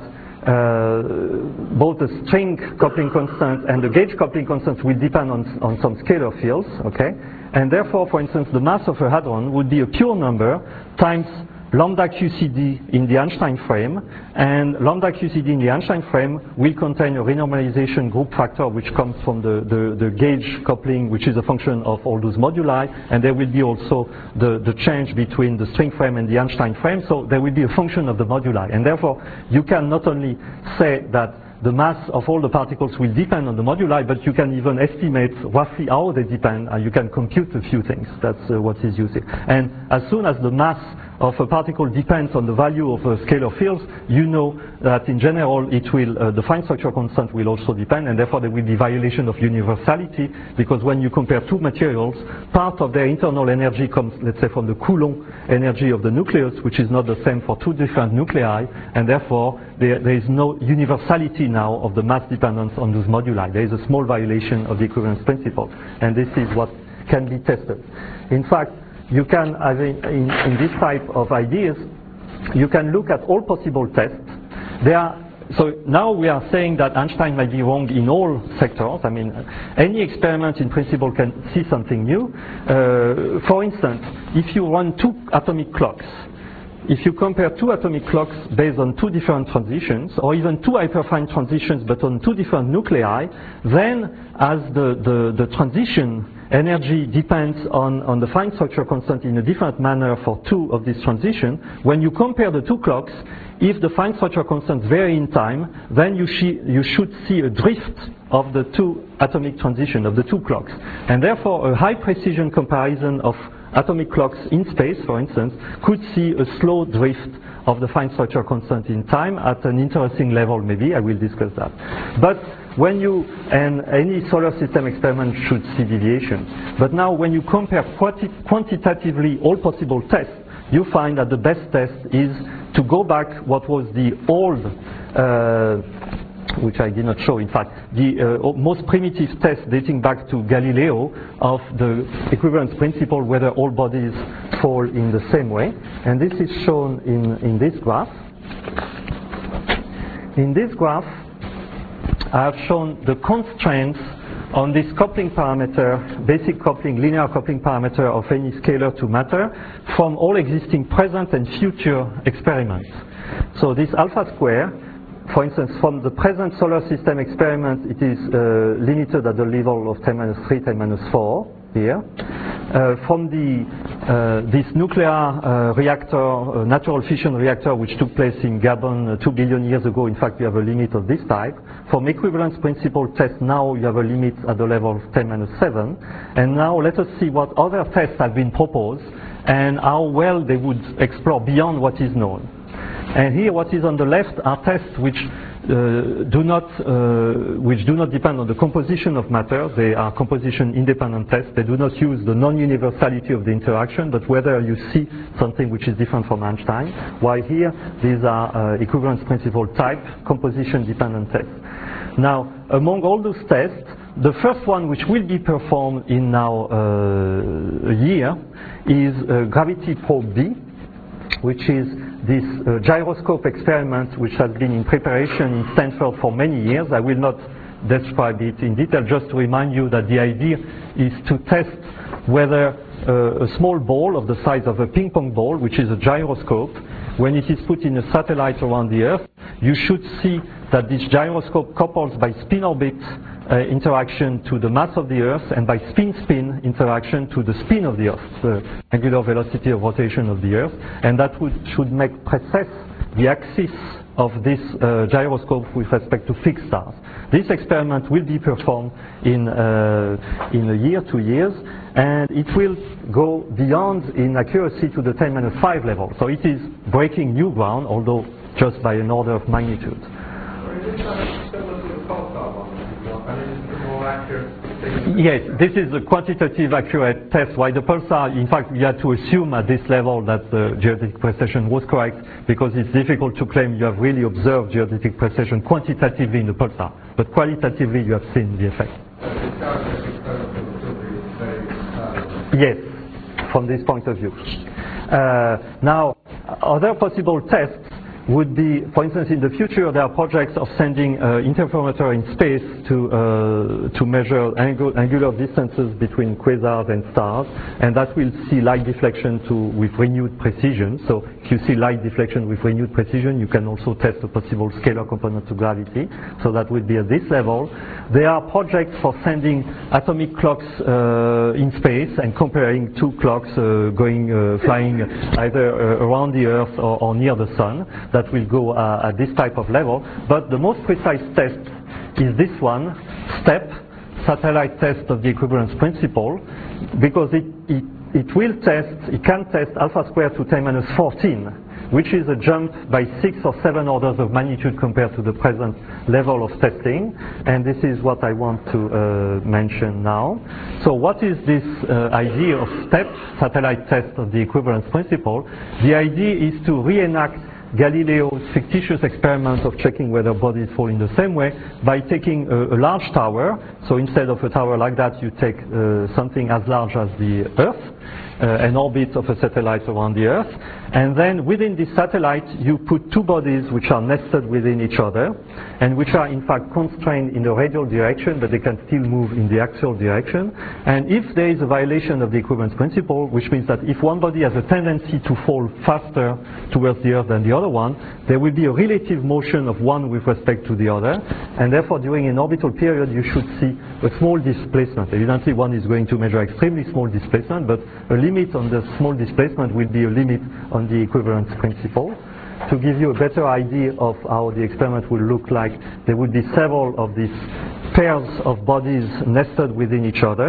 both the string coupling constant and the gauge coupling constant will depend on some scalar fields, okay? And therefore, for instance, the mass of a hadron would be a pure number times lambda QCD in the Einstein frame, and lambda QCD in the Einstein frame will contain a renormalization group factor which comes from the gauge coupling, which is a function of all those moduli, and there will be also the change between the string frame and the Einstein frame, so there will be a function of the moduli, and therefore you can not only say that the mass of all the particles will depend on the moduli, but you can even estimate roughly how they depend, and you can compute a few things. That's what is used here. And as soon as the mass of a particle depends on the value of a scalar field, you know that in general it will, the fine structure constant will also depend, and therefore there will be violation of universality, because when you compare two materials, part of their internal energy comes, let's say, from the Coulomb energy of the nucleus, which is not the same for two different nuclei, and therefore there is no universality now of the mass dependence on those moduli. There is a small violation of the equivalence principle, and this is what can be tested. In fact, you can, in this type of ideas, you can look at all possible tests. So now we are saying that Einstein might be wrong in all sectors. I mean, any experiment in principle can see something new. For instance, if you run two atomic clocks, if you compare two atomic clocks based on two different transitions, or even two hyperfine transitions but on two different nuclei, then as the transition energy depends on the fine structure constant in a different manner for two of these transitions, when you compare the two clocks, if the fine structure constants vary in time, then you should see a drift of the two atomic transitions, of the two clocks. And therefore, a high precision comparison of atomic clocks in space, for instance, could see a slow drift of the fine structure constant in time at an interesting level, maybe. I will discuss that. But when you, and any solar system experiment should see deviation. But now when you compare quantitatively all possible tests, you find that the best test is to go back what was the old, which I did not show, in fact, the most primitive test dating back to Galileo of the equivalence principle, whether all bodies fall in the same way. And this is shown in this graph. In this graph, I have shown the constraints on this coupling parameter, basic coupling, linear coupling parameter of any scalar to matter from all existing present and future experiments. So this alpha square, for instance, from the present solar system experiment, it is limited at the level of 10 minus 3, 10 minus 4 here. From this nuclear reactor, natural fission reactor, which took place in Gabon 2 billion years ago, in fact, we have a limit of this type. From equivalence principle test, now you have a limit at the level of 10 minus 7. And now let us see what other tests have been proposed and how well they would explore beyond what is known. And here, what is on the left are tests which do not depend on the composition of matter. They are composition-independent tests. They do not use the non-universality of the interaction, but whether you see something which is different from Einstein. While here, these are equivalence principle type composition-dependent tests. Now, among all those tests, the first one which will be performed in now a year is Gravity Probe B, which is this gyroscope experiment which has been in preparation in Stanford for many years. I will not describe it in detail, just to remind you that the idea is to test whether a small ball of the size of a ping pong ball, which is a gyroscope. When it is put in a satellite around the Earth, you should see that this gyroscope couples by spin-orbit interaction to the mass of the Earth and by spin-spin interaction to the spin of the Earth, the angular velocity of rotation of the Earth, and that should make precise the axis of this gyroscope with respect to fixed stars. This experiment will be performed in a year, 2 years, and it will go beyond in accuracy to the 10⁻⁵ level. So it is breaking new ground, although just by an order of magnitude. Yes, this is a quantitative accurate test. While the pulsar, in fact, we had to assume at this level that the geodetic precession was correct, because it's difficult to claim you have really observed geodetic precession quantitatively in the pulsar. But qualitatively, you have seen the effect. Yes, from this point of view. Now, other possible tests would be, for instance, in the future there are projects of sending interferometer in space to measure angular distances between quasars and stars, and that will see light deflection with renewed precision. So if you see light deflection with renewed precision, you can also test a possible scalar component to gravity. So that would be at this level. There are projects for sending atomic clocks in space and comparing two clocks flying either around the Earth or near the Sun. That will go at this type of level. But the most precise test is this one, STEP, satellite test of the equivalence principle, because it can test alpha squared to 10⁻⁴, which is a jump by 6 or 7 orders of magnitude compared to the present level of testing. And this is what I want to mention now. So what is this idea of STEP, satellite test of the equivalence principle? The idea is to reenact Galileo's fictitious experiment of checking whether bodies fall in the same way by taking a large tower. So instead of a tower like that, you take something as large as the Earth, an orbit of a satellite around the Earth, and then within this satellite you put two bodies which are nested within each other and which are in fact constrained in the radial direction, but they can still move in the axial direction. And if there is a violation of the equivalence principle, which means that if one body has a tendency to fall faster towards the Earth than the other one, there will be a relative motion of one with respect to the other, and therefore during an orbital period you should see a small displacement. Evidently one is going to measure extremely small displacement, but a limit on the small displacement will be a limit on the equivalence principle. To give you a better idea of how the experiment will look like, there would be several of these pairs of bodies nested within each other.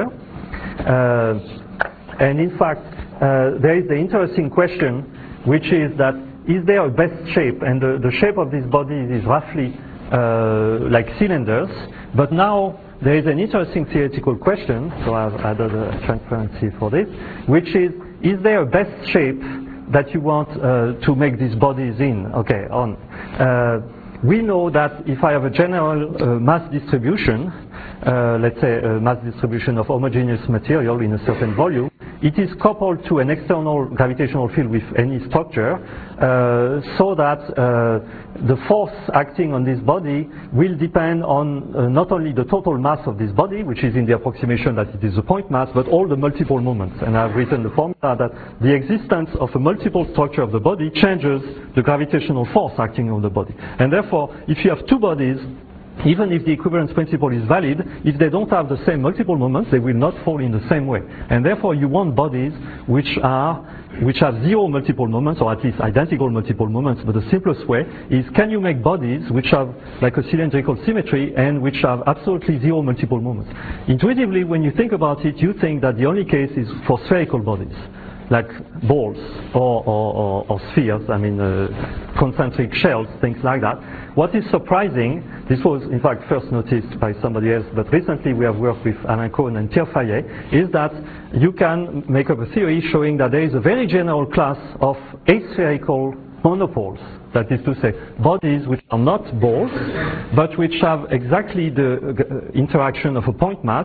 And in fact, there is the interesting question, which is that is there a best shape? And the shape of these bodies is roughly like cylinders, but now there is an interesting theoretical question, so I've added a transparency for this, which is there a best shape that you want to make these bodies in? Okay, we know that if I have a general mass distribution, let's say a mass distribution of homogeneous material in a certain volume, it is coupled to an external gravitational field with any structure, so that the force acting on this body will depend on not only the total mass of this body, which is in the approximation that it is a point mass, but all the multiple moments. And I've written the formula that the existence of a multiple structure of the body changes the gravitational force acting on the body. And therefore, if you have two bodies, even if the equivalence principle is valid, if they don't have the same multiple moments, they will not fall in the same way. And therefore you want bodies which have zero multiple moments, or at least identical multiple moments. But the simplest way is, can you make bodies which have like a cylindrical symmetry and which have absolutely zero multiple moments? Intuitively, when you think about it, you think that the only case is for spherical bodies, like balls or spheres, I mean concentric shells, things like that. What is surprising, this was in fact first noticed by somebody else, but recently we have worked with Alain Cohen and Pierre Fayet, is that you can make up a theory showing that there is a very general class of aspherical monopoles. That is to say, bodies which are not balls, but which have exactly the interaction of a point mass.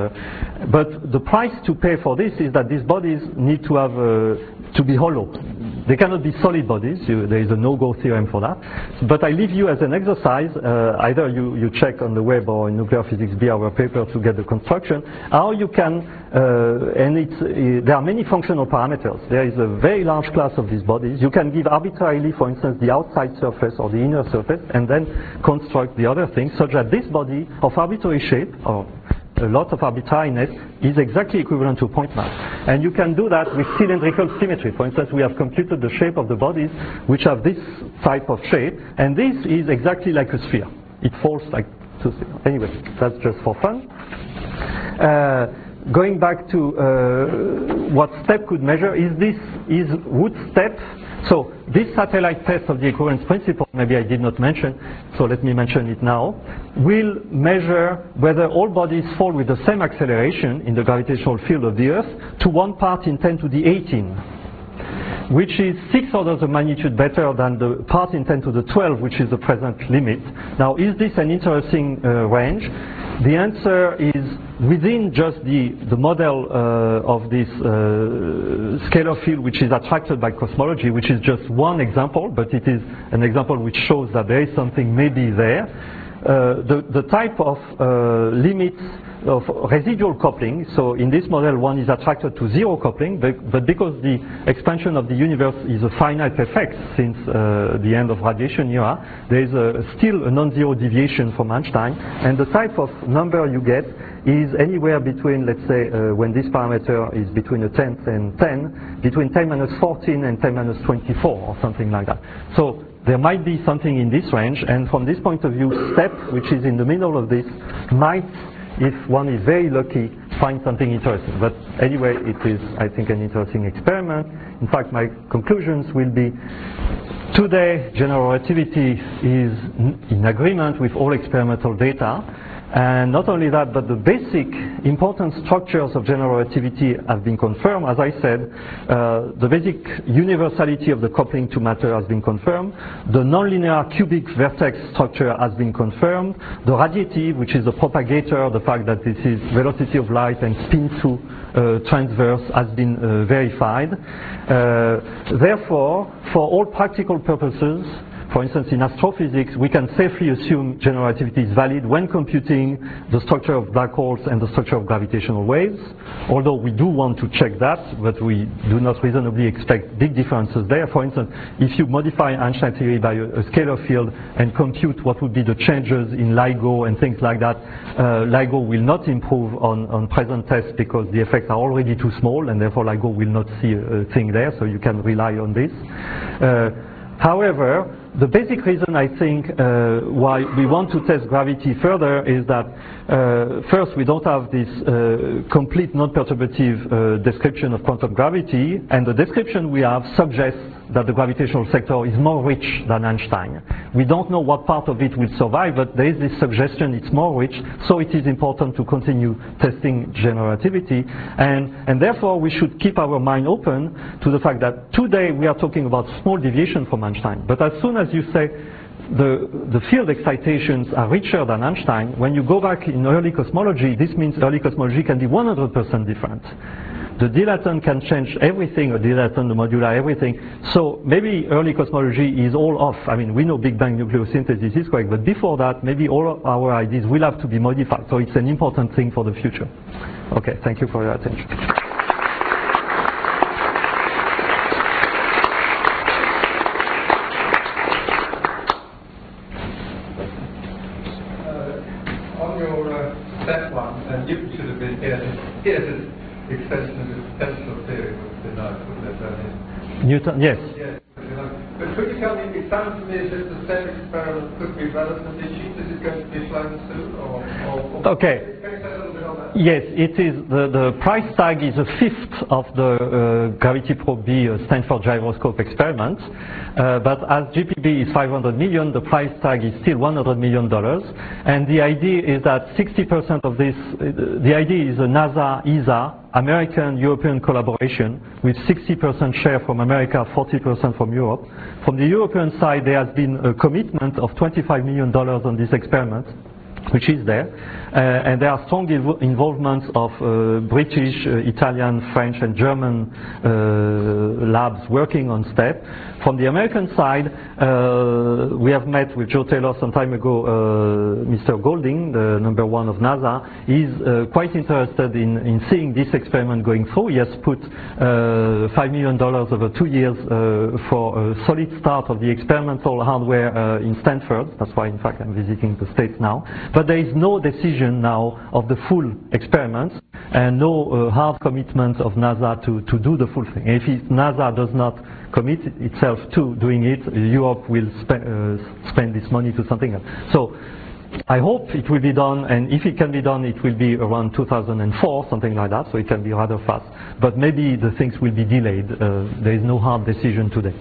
But the price to pay for this is that these bodies need to have to be hollow. they cannot be solid bodies. There is a no-go theorem for that. But I leave you as an exercise, either you check on the web or in Nuclear Physics B our paper to get the construction, how you can, there are many functional parameters. There is a very large class of these bodies. You can give arbitrarily, for instance, the outside surface or the inner surface, and then construct the other things, such that this body of arbitrary shape, or a lot of arbitrariness, is exactly equivalent to a point mass. And you can do that with cylindrical symmetry. For instance, we have computed the shape of the bodies which have this type of shape, and this is exactly like a sphere. It falls like to sphere. Anyway, that's just for fun. Going back to what STEP could measure, would STEP, so this satellite test of the equivalence principle, maybe I did not mention, so let me mention it now, will measure whether all bodies fall with the same acceleration in the gravitational field of the Earth to 1 part in 10 to the 18, which is 6 orders of magnitude better than the part in 10 to the 12, which is the present limit. Now, is this an interesting range? The answer is within just the model of this scalar field, which is attracted by cosmology, which is just one example, but it is an example which shows that there is something maybe there. The type of limits of residual coupling, so in this model one is attracted to zero coupling, but because the expansion of the universe is a finite effect since the end of radiation era, there is still a non-zero deviation from Einstein, and the type of number you get is anywhere between, let's say, when this parameter is between a tenth and 10, between 10 minus 14 and 10 minus 24 or something like that. So there might be something in this range, and from this point of view, STEP, which is in the middle of this, might, if one is very lucky, find something interesting. But anyway, it is, I think, an interesting experiment. In fact, my conclusions will be, today, general relativity is in agreement with all experimental data. And not only that, but the basic important structures of general relativity have been confirmed. As I said, the basic universality of the coupling to matter has been confirmed. The nonlinear cubic vertex structure has been confirmed. The radiative, which is the propagator, the fact that this is velocity of light and spin through transverse, has been verified. Therefore, for all practical purposes, for instance, in astrophysics, we can safely assume general relativity is valid when computing the structure of black holes and the structure of gravitational waves, although we do want to check that, but we do not reasonably expect big differences there. For instance, if you modify Einstein theory by a scalar field and compute what would be the changes in LIGO and things like that, LIGO will not improve on present tests because the effects are already too small, and therefore LIGO will not see a thing there, so you can rely on this. However, the basic reason I think why we want to test gravity further is that first, we don't have this complete non-perturbative description of quantum gravity, and the description we have suggests that the gravitational sector is more rich than Einstein. We don't know what part of it will survive, but there is this suggestion it's more rich, so it is important to continue testing general relativity, and therefore we should keep our mind open to the fact that today we are talking about small deviation from Einstein, but as soon as you say the field excitations are richer than Einstein, when you go back in early cosmology, this means early cosmology can be 100% different. The dilaton can change everything, the dilaton, the modular, everything. So maybe early cosmology is all off. I mean, we know Big Bang nucleosynthesis is correct, but before that, maybe all of our ideas will have to be modified. So it's an important thing for the future. Okay, thank you for your attention. On your step one, and you should have been here this extension of the potential theory was denied, couldn't have done it? Newton, yes. Yes. But could you tell me, it sounds to me as if the same experiment could be relatively cheap. Is it going to be flown soon? Or okay. Can you say a little bit on that? Yes, it is. The price tag is a fifth of the Gravity Probe B Stanford gyroscope experiment. But as GPB is 500 million, the price tag is still $100 million. And the idea is that 60% of this, the idea is a NASA-ESA American-European collaboration with 60% share from America, 40% from Europe. From the European side, there has been a commitment of $25 million on this experiment. which is there. And there are strong involvements of British, Italian, French and German labs working on STEP. From the American side, we have met with Joe Taylor some time ago, Mr. Golding, the #1 of NASA. He's quite interested in seeing this experiment going through. He has put $5 million over 2 years for a solid start of the experimental hardware in Stanford. That's why, in fact, I'm visiting the States now. But there is no decision now of the full experiment and no hard commitment of NASA to do the full thing. If NASA does not commit itself to doing it, Europe will spend this money to something else. So I hope it will be done, and if it can be done, it will be around 2004, something like that, so it can be rather fast. But maybe the things will be delayed. There is no hard decision today.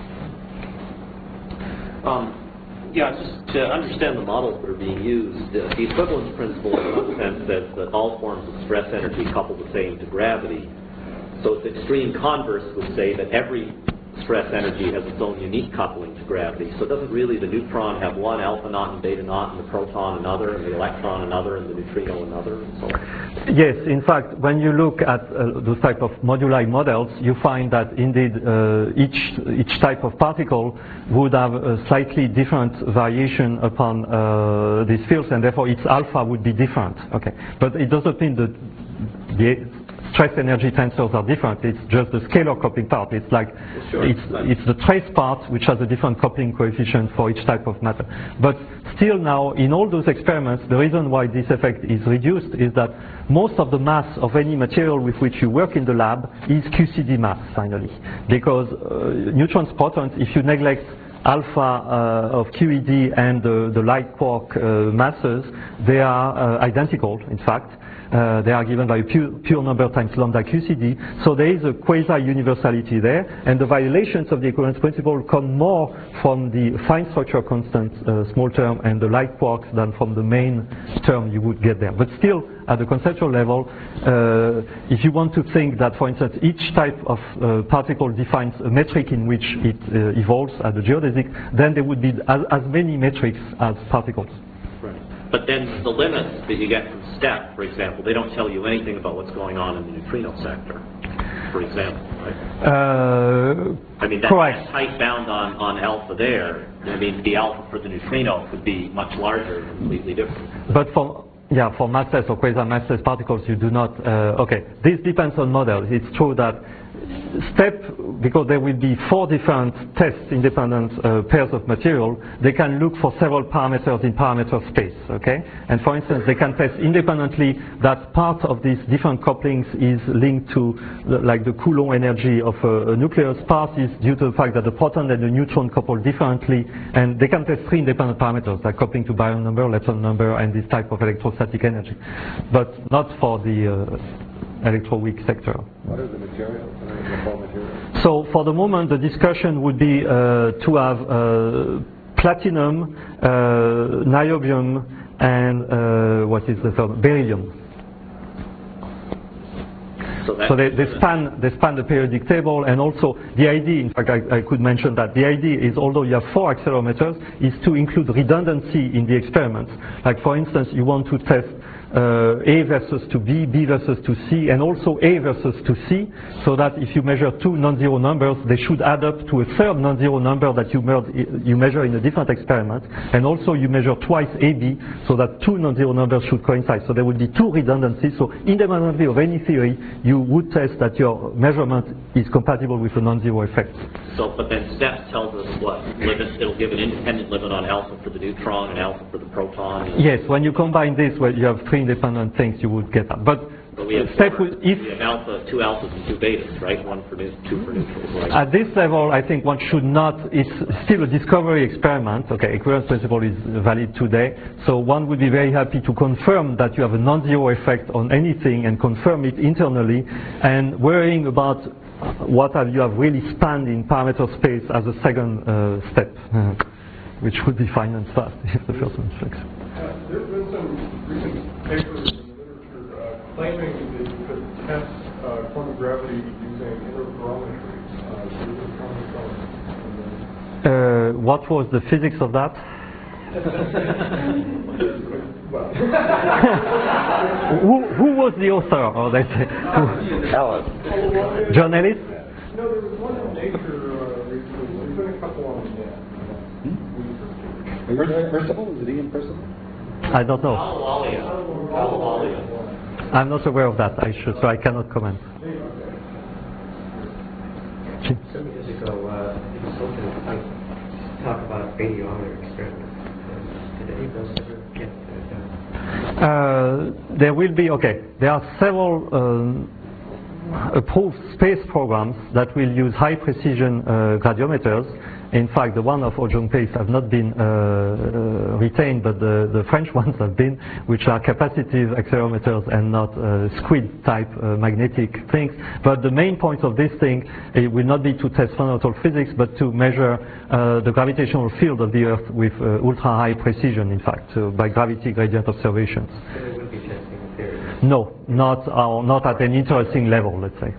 Yeah, just to understand the models that are being used, the equivalence principle in one sense says that all forms of stress energy couple the same to gravity. So its extreme converse would say that every stress energy has its own unique coupling to gravity. So doesn't really the neutron have one alpha knot and beta knot, and the proton another, and the electron another, and the neutrino another, and so on? Yes, in fact, when you look at those type of moduli models, you find that indeed each type of particle would have a slightly different variation upon these fields, and therefore its alpha would be different. Okay, but it doesn't mean that the stress energy tensors are different. It's just the scalar coupling part. It's like it's the trace part which has a different coupling coefficient for each type of matter. But still now, in all those experiments, the reason why this effect is reduced is that most of the mass of any material with which you work in the lab is QCD mass, finally. Because neutrons, protons, if you neglect alpha of QED and the light quark masses, they are identical, in fact. They are given by a pure number times lambda QCD. So there is a quasi-universality there, and the violations of the equivalence principle come more from the fine structure constant small term and the light quarks than from the main term you would get there. But still, at the conceptual level, if you want to think that, for instance, each type of particle defines a metric in which it evolves at the geodesic, then there would be as many metrics as particles. Right. But then the limits that you get from STEP, for example, they don't tell you anything about what's going on in the neutrino sector, for example, right? I mean, that tight bound on alpha there, I mean, the alpha for the neutrino could be much larger and completely different. But for massless or quasi-massless particles, you do not, okay, this depends on models. It's true that STEP, because there will be 4 different test-independent pairs of material, they can look for several parameters in parameter space, okay? And for instance, they can test independently that part of these different couplings is linked to like the Coulomb energy of a nucleus. Part is due to the fact that the proton and the neutron couple differently, and they can test 3 independent parameters, like coupling to baryon number, lepton number, and this type of electrostatic energy, but not for the electroweak sector. What is the material? The whole material? So for the moment, the discussion would be to have platinum, niobium, and what is the third? Beryllium. So they span the periodic table, and also the idea, in fact, I could mention that the idea is, although you have 4 accelerometers, is to include redundancy in the experiments. Like for instance, you want to test A versus to B, B versus to C, and also A versus to C, so that if you measure 2 non-zero numbers, they should add up to a third non-zero number that you measure in a different experiment, and also you measure twice AB, so that 2 non-zero numbers should coincide. So there would be 2 redundancies, so independently of any theory, you would test that your measurement is compatible with a non-zero effect. So, but then STEP tells us what limit, it'll give an independent limit on alpha for the neutron and alpha for the proton. Yes, when you combine this, well, you have 3 independent things, you would get that. But we have, STEP we have alpha, 2 alphas and 2 betas, right? 2 for neutrals. Right? At this level, I think one should not, it's still a discovery experiment. Okay, equivalence principle is valid today. So one would be very happy to confirm that you have a non-zero effect on anything and confirm it internally, and worrying about what you have really spanned in parameter space as a second step, which would be fine and fast if the first one fixed. There have been some recent papers in the literature claiming that you could test quantum gravity using interferometry. What was the physics of that? Who was the author? Or they say, journalist? No, there was one in Nature recently. There's been a couple on Percival? Is it Ian Percival? I don't know. I'm not aware of that. So I cannot comment. Some years ago, he was supposed to talk about radiometer experiments. Did any of those ever get done? There will be, there are several approved space programs that will use high precision gradiometers. In fact, the one of Ojong Pace have not been retained, but the French ones have been, which are capacitive accelerometers and not squid type magnetic things. But the main point of this thing, it will not be to test fundamental physics, but to measure the gravitational field of the Earth with ultra high precision, in fact, by gravity gradient observations. So they would be testing the theory? No, not at an interesting level, let's say.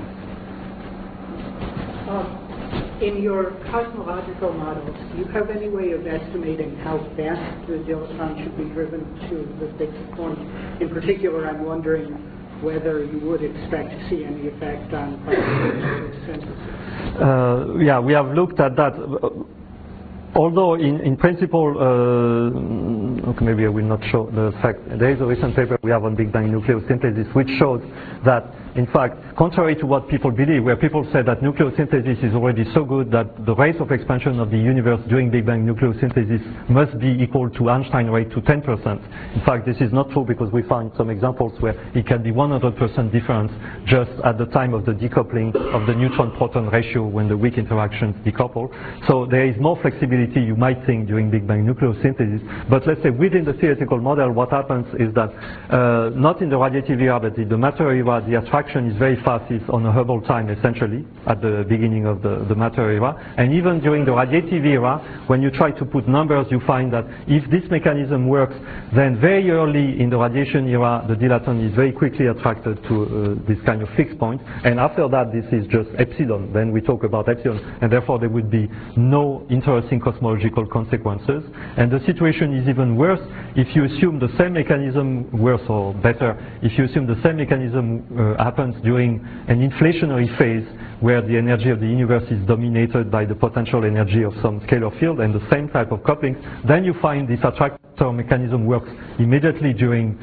In your cosmological models, do you have any way of estimating how fast the dilaton should be driven to the fixed point? In particular, I'm wondering whether you would expect to see any effect on synthesis. Yeah, we have looked at that. Although in principle, maybe I will not show the fact. There is a recent paper we have on Big Bang nucleosynthesis which shows that, in fact, contrary to what people believe, where people say that nucleosynthesis is already so good that the rate of expansion of the universe during Big Bang nucleosynthesis must be equal to Einstein rate to 10%. In fact, this is not true because we find some examples where it can be 100% difference just at the time of the decoupling of the neutron-proton ratio when the weak interactions decouple. So there is more flexibility you might think during Big Bang nucleosynthesis. But let's say within the theoretical model, what happens is that not in the radiative era, but in the matter era, the attraction is very fast. It's on a Hubble time, essentially, at the beginning of the matter era. And even during the radiative era, when you try to put numbers, you find that if this mechanism works, then very early in the radiation era, the dilaton is very quickly attracted to this kind of fixed point. And after that, this is just epsilon. Then we talk about epsilon, and therefore there would be no interesting cosmological consequences. And the situation is even worse if you assume the same mechanism, worse or better, if you assume the same mechanism happens during an inflationary phase where the energy of the universe is dominated by the potential energy of some scalar field and the same type of couplings, then you find this attractor mechanism works immediately during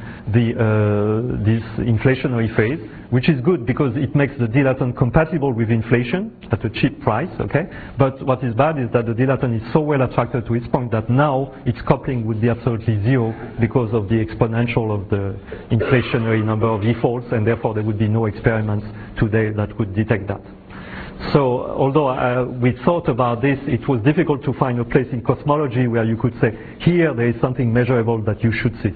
this inflationary phase, which is good because it makes the dilaton compatible with inflation at a cheap price, okay? But what is bad is that the dilaton is so well attracted to its point that now its coupling would be absolutely zero because of the exponential of the inflationary number of E-folds, and therefore there would be no experiments today that would detect that. So although we thought about this, it was difficult to find a place in cosmology where you could say, here there is something measurable that you should see.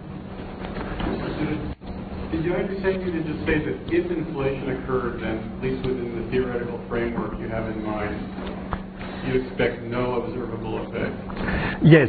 Did I understand you to just say that if inflation occurred, then at least within the theoretical framework you have in mind, you expect no observable effect? Yes.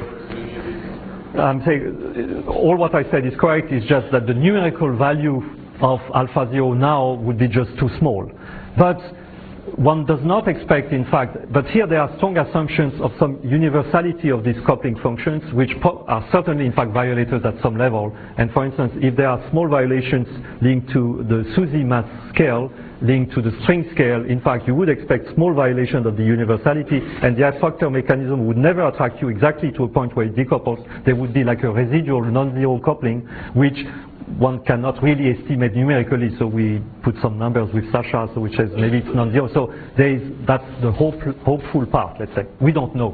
I'm saying all what I said is correct. It's just that the numerical value of alpha 0 now would be just too small. But one does not expect, in fact, but here there are strong assumptions of some universality of these coupling functions, which are certainly, in fact, violated at some level. And for instance, if there are small violations linked to the SUSY mass scale, linked to the string scale, in fact, you would expect small violations of the universality, and the attractor mechanism would never attract you exactly to a point where it decouples. There would be like a residual non-zero coupling, which one cannot really estimate numerically, so we put some numbers with Sasha, so which says maybe it's non-zero. So that's the hopeful part, let's say. We don't know.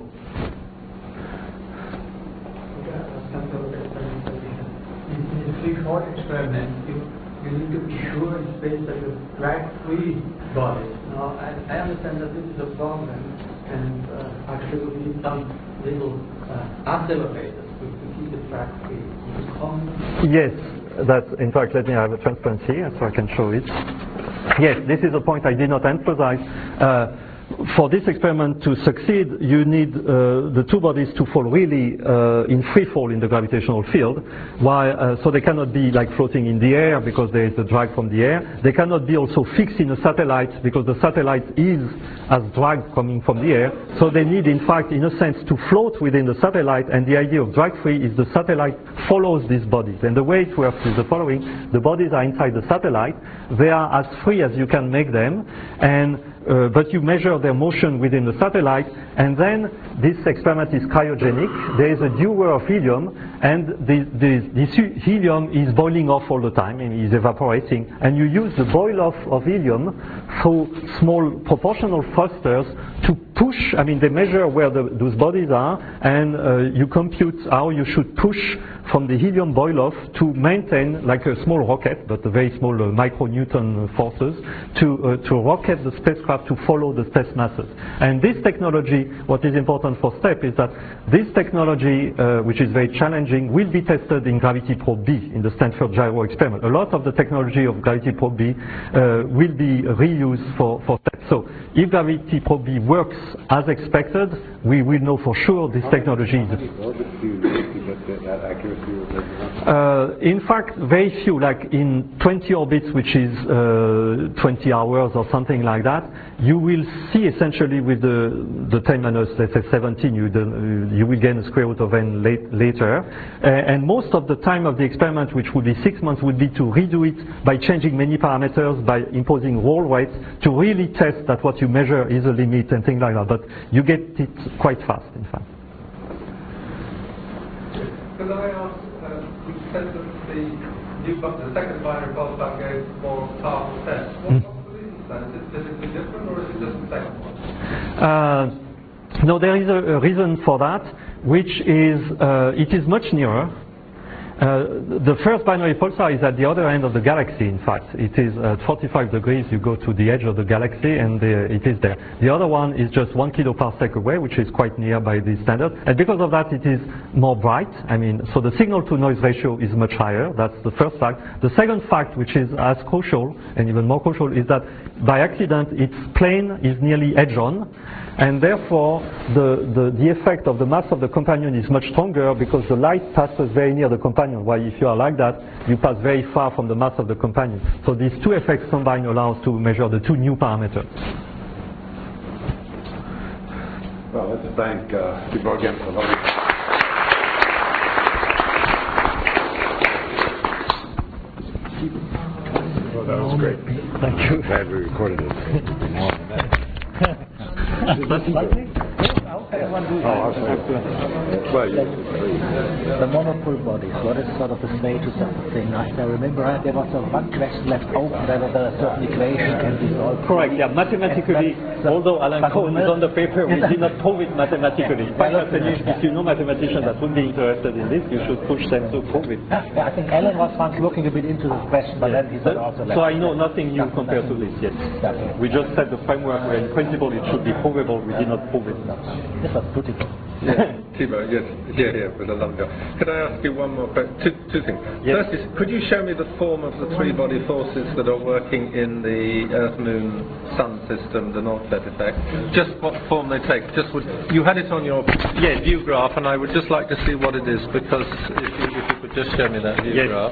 In the three-fold experiment, you need to be sure in space that you drag-free bodies. Now, I understand that this is a problem, and actually we need some little accelerators to keep it drag-free. Yes. That, in fact, let me have a transparency here so I can show it. Yes, this is a point I did not emphasize. for this experiment to succeed, you need the two bodies to fall really in free fall in the gravitational field, while, so they cannot be like floating in the air because there is a drag from the air. They cannot be also fixed in a satellite because the satellite has drag coming from the air. So they need, in fact, in a sense, to float within the satellite, and the idea of drag-free is the satellite follows these bodies. And the way it works is the following: the bodies are inside the satellite, they are as free as you can make them, and but you measure their motion within the satellite, and then this experiment is cryogenic. There is a dewar of helium, and this helium is boiling off all the time, and is evaporating, and you use the boil off of helium through small proportional thrusters to push. I mean, they measure where those bodies are, and you compute how you should push from the helium boil off to maintain, like a small rocket, but a very small micronewton forces, to rocket the spacecraft to follow the space masses. And this technology, what is important for STEP is that this technology, which is very challenging, will be tested in Gravity Probe B in the Stanford Gyro experiment. A lot of the technology of Gravity Probe B will be reused for STEP. So if Gravity Probe B works as expected, we will know for sure this technology is. In fact, very few, like in 20 orbits, which is 20 hours or something like that, you will see essentially with the 10 minus, let's say 17, you will gain a square root of n later. And most of the time of the experiment, which would be 6 months, would be to redo it by changing many parameters, by imposing roll rates, to really test that what you measure is a limit and things like that. But you get it quite fast, in fact. Could I ask, you said that the second binary pulsar gave more powerful tests. What's the reason for that? Is it physically different, or is it just the second one? No, there is a reason for that, which is it is much nearer. The first binary pulsar is at the other end of the galaxy, in fact. It is at 45 degrees, you go to the edge of the galaxy, and it is there. The other one is just 1 kiloparsec away, which is quite near by the standard. And because of that, it is more bright. I mean, so the signal-to-noise ratio is much higher. That's the first fact. The second fact, which is as crucial, and even more crucial, is that by accident, its plane is nearly edge-on. And therefore, the effect of the mass of the companion is much stronger because the light passes very near the companion, while if you are like that, you pass very far from the mass of the companion. So these two effects combined allow us to measure the two new parameters. Well, let's thank Tibor again for lovely. Oh, that was great. Thank you. Glad we recorded it. The monopole bodies, what is sort of the status of the thing? I remember there was one question left open, whether a certain equation can be solved. Correct, yeah, mathematically, although Alan Cohn is on the paper, we did not prove it mathematically. If you know mathematicians that would be interested in this, you should push them to prove it. Yeah, I think Alan was once looking a bit into this question, but then he said also left. So I know nothing new compared to this yet. We just set the framework where in principle it should be provable, we did not prove it. This was beautiful. Yeah, Tibor, yes, here with a lovely job. Could I ask you one more question? Two things. Yes. First is, could you show me the form of the three-body forces that are working in the Earth-Moon-Sun system, the Nordtvedt effect? Just what form they take? You had it on your view graph, and I would just like to see what it is, because if you could just show me that view graph.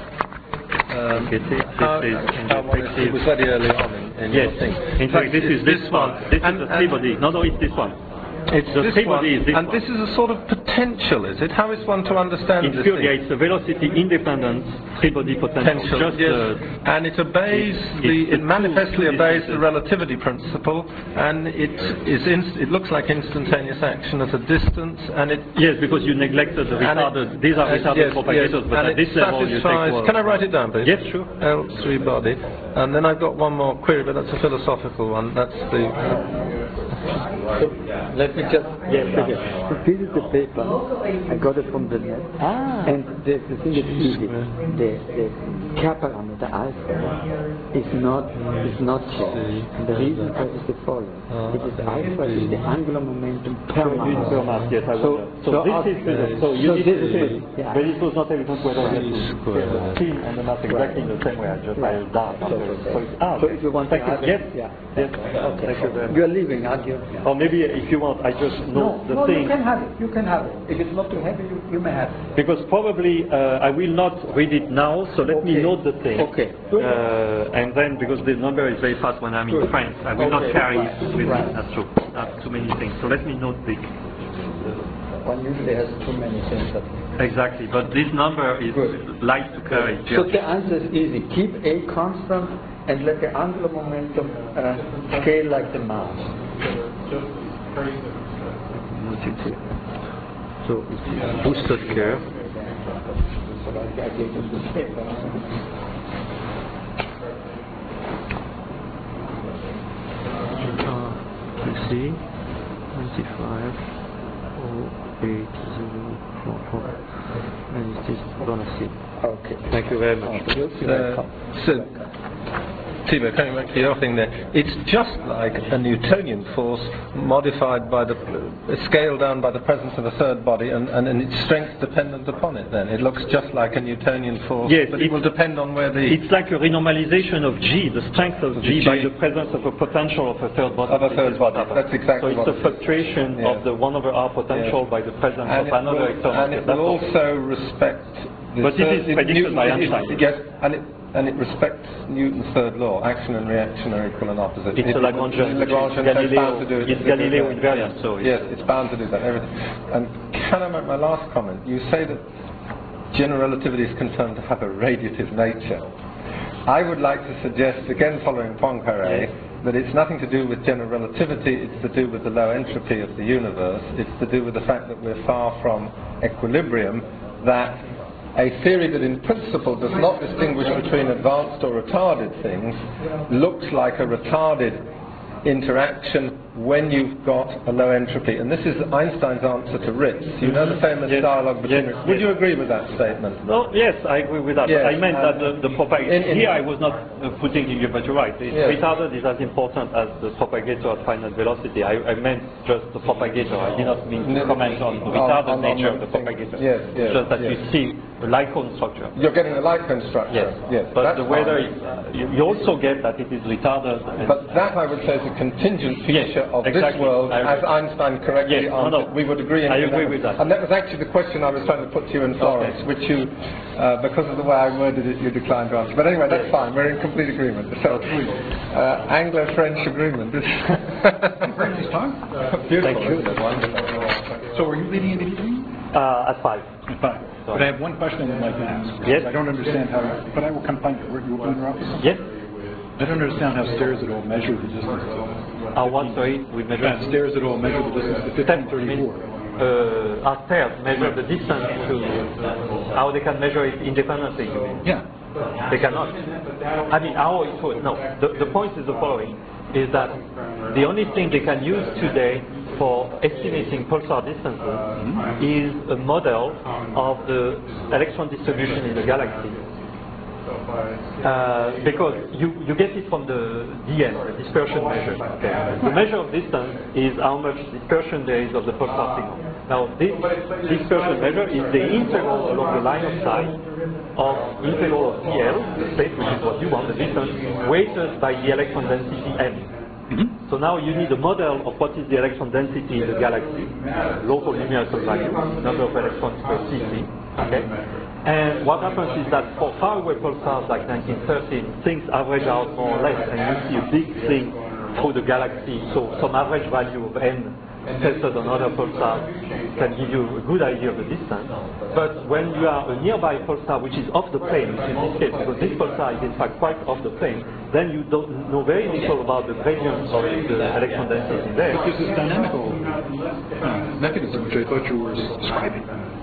It was very early on in your thing. In fact, this is this one. This is the three-body. No, it's this one. It's the three-body is this and one. This is a sort of potential, is it? How is one to understand this thing? It's a velocity-independent three-body potential. Just and it obeys it manifestly obeys the relativity principle, and it looks like instantaneous action at a distance, and it yes, because you neglected the retarded. These are retarded propagators, but at this level you take. Can I write it down, please? Yes, sure. L3 body, and then I've got one more query, but that's a philosophical one. That's the Let me just figure. So this is the paper. I got it from the net. And the thing is easy. The K parameter alpha is not J. And the reason for it is the following. It is alpha is the angular momentum per mass. Yes, I So this was not evident whether you have to spin and the mass exactly in the same way. I just dialed down. So if you want to add yes. Yes. Okay. Thank you very much. You're leaving, aren't you? Or maybe if you want, I just know the thing. You can have it. You can have it. If it's not too heavy, you may have it. Because probably I will not read it now, so let me note the thing. Okay. And then, because the number is very fast when I'm in France, I will not carry it with me. That's true. That's too many things. So let me note the. One usually has too many things. Exactly, but this number is light to carry. So the answer is easy. Keep A constant and let the angular momentum scale like the mass. So it's boosted curve. Let's see, 95, 08044, and it is gonna see. Okay. Thank you very much. So, Thibaut, coming back to your thing there, it's just like a Newtonian force modified by scaled down by the presence of a third body, and its strength dependent upon it. Then it looks just like a Newtonian force, yes, but it will depend on where the. It's like a renormalization of G, the strength of G by the presence of a potential of a third body. Of a third body. That's exactly. So it's a fluctuation of the 1/r potential by the presence of another external. And it will also respect. But this is predicted by Einstein. Yes, and it respects Newton's third law: action and reaction are equal and opposite. It's a Lagrangian. It's Galileo invariant. So yes, it's bound to do that. Everything. And can I make my last comment? You say that general relativity is confirmed to have a radiative nature. I would like to suggest, again following Poincaré, that it's nothing to do with general relativity. It's to do with the low entropy of the universe. It's to do with the fact that we're far from equilibrium. That a theory that in principle does not distinguish between advanced or retarded things looks like a retarded interaction when you've got a low entropy. And this is Einstein's answer to Ritz. You know the famous dialogue between Ritz. Would you agree with that statement? No, yes, I agree with that. Yes, I meant that the propagator, here I was not putting it, but you're right. Retarded is as important as the propagator at finite velocity. I meant just the propagator. I did not mean to comment on the retarded nature of the propagator. Yes, just that you see a Lycone structure. You're getting a Lycone structure. Yes. But the weather, you also get that it is retarded. But that, I would say, is a contingent feature of this world, as Einstein correctly answered. We would agree. I agree with that. And that was actually the question I was trying to put to you in Florence, which you, because of the way I worded it, you declined to answer. But anyway, that's fine. We're in complete agreement. So, Anglo-French agreement. French time? Beautiful. Thank you. So, are you leading in the evening? At 5. At 5. But I have one question I'd like to ask. Yes. I don't understand how, but I will come find you. You open your office? Yes. I don't understand how stairs at all measure the distance to... Our what, sorry? We measure... stairs at all measure the distance to 1534. Our stairs measure the distance to... how they can measure it independently, you mean? Yeah. They cannot. I mean, no. The point is the following, is that the only thing they can use today for estimating pulsar distances is a model of the electron distribution in the galaxy. Because you get it from the DN, the dispersion measure. Okay. The measure of distance is how much dispersion there is of the pulsar signal. Now, this dispersion measure is the integral along the line of sight of integral of DL, the space, which is what you want, the distance, weighted by the electron density m. So now you need a model of what is the electron density in the galaxy, local numerical value, number of electrons per cc. Okay? And what happens is that for faraway pulsars like 1913, things average out more or less, and you see a big thing through the galaxy. So some average value of n tested on other pulsars can give you a good idea of the distance. But when you are a nearby pulsar which is off the plane, which in this case, because this pulsar is in fact quite off the plane, then you don't know very little about the gradient of the electron density there. But there's this dynamical mechanism which I thought you were describing.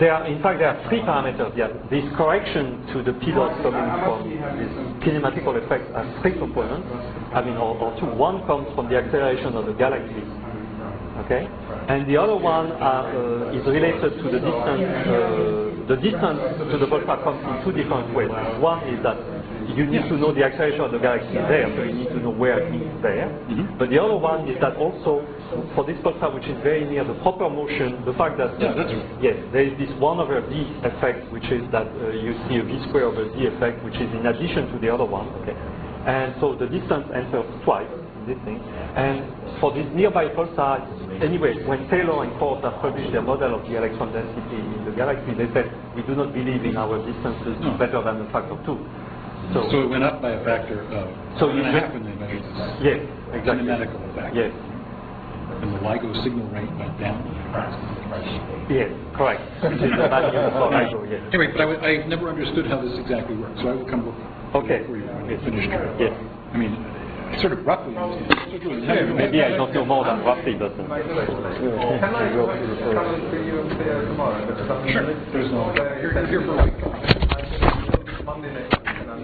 in fact, there are three parameters. Yeah. This correction to the P dot coming from this kinematical effect has three components. Or two. One comes from the acceleration of the galaxy. Okay, and the other one is related to the distance. The distance to the pulsar comes in two different ways. One is that you need to know the acceleration of the galaxy there, so you need to know where it is there. Mm-hmm. But the other one is that also for this pulsar, which is very near the proper motion, the fact that yes, there is this 1/d effect, which is that you see a v²/d effect, which is in addition to the other one. Okay, and so the distance enters twice in this thing. And for this nearby pulsar, anyway, when Taylor and Kors have published their model of the electron density in the galaxy, they said we do not believe in our distances better than a factor 2. So it went up by a factor of so 1.5 when they measured this. Yes, exactly. Kinematical effect. Yes. And the LIGO signal rate went down. Yes, correct. Which is the value for LIGO, yes. Anyway, but I never understood how this exactly works, so I will come look before you finish. Yes. I mean, I sort of roughly understand. Maybe I don't know more than roughly, but... Can I come to you tomorrow? Sure. There's no... You're here for a week. Monday next week.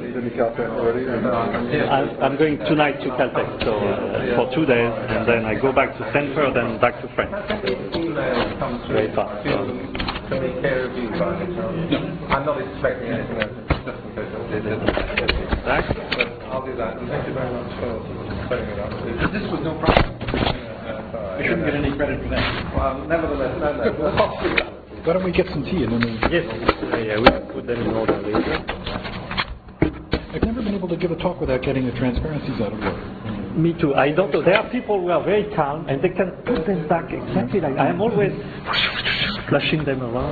I'm going tonight to Caltech, so for 2 days, and then I go back to Stanford and back to France. Very fast. Take care of you, no. I'm not expecting anything else, just in case I did. Thanks. But I'll do that. Thank you very much for setting it up. This was no problem. I shouldn't get any credit for that. Well, nevertheless, no. Why don't we get some tea and then we... Yes, we'll put them in order later. I've never been able to give a talk without getting the transparencies out of work. Me too. I don't know. There are people who are very calm and they can put them back exactly like I am always flashing them around.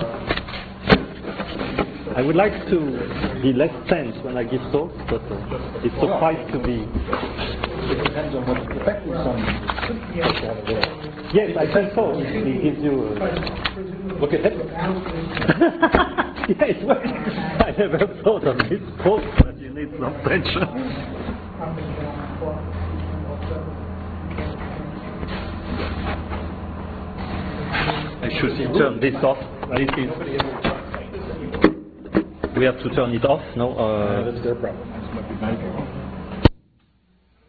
I would like to be less tense when I give talks, but it's surprised to be. It depends on what the effect is on you. Yes, I think so. It gives you. Look at that. Yeah, it works. I never thought of this post, but you need some tension. I should turn this off. We have to turn it off, no? That's their problem. That's what we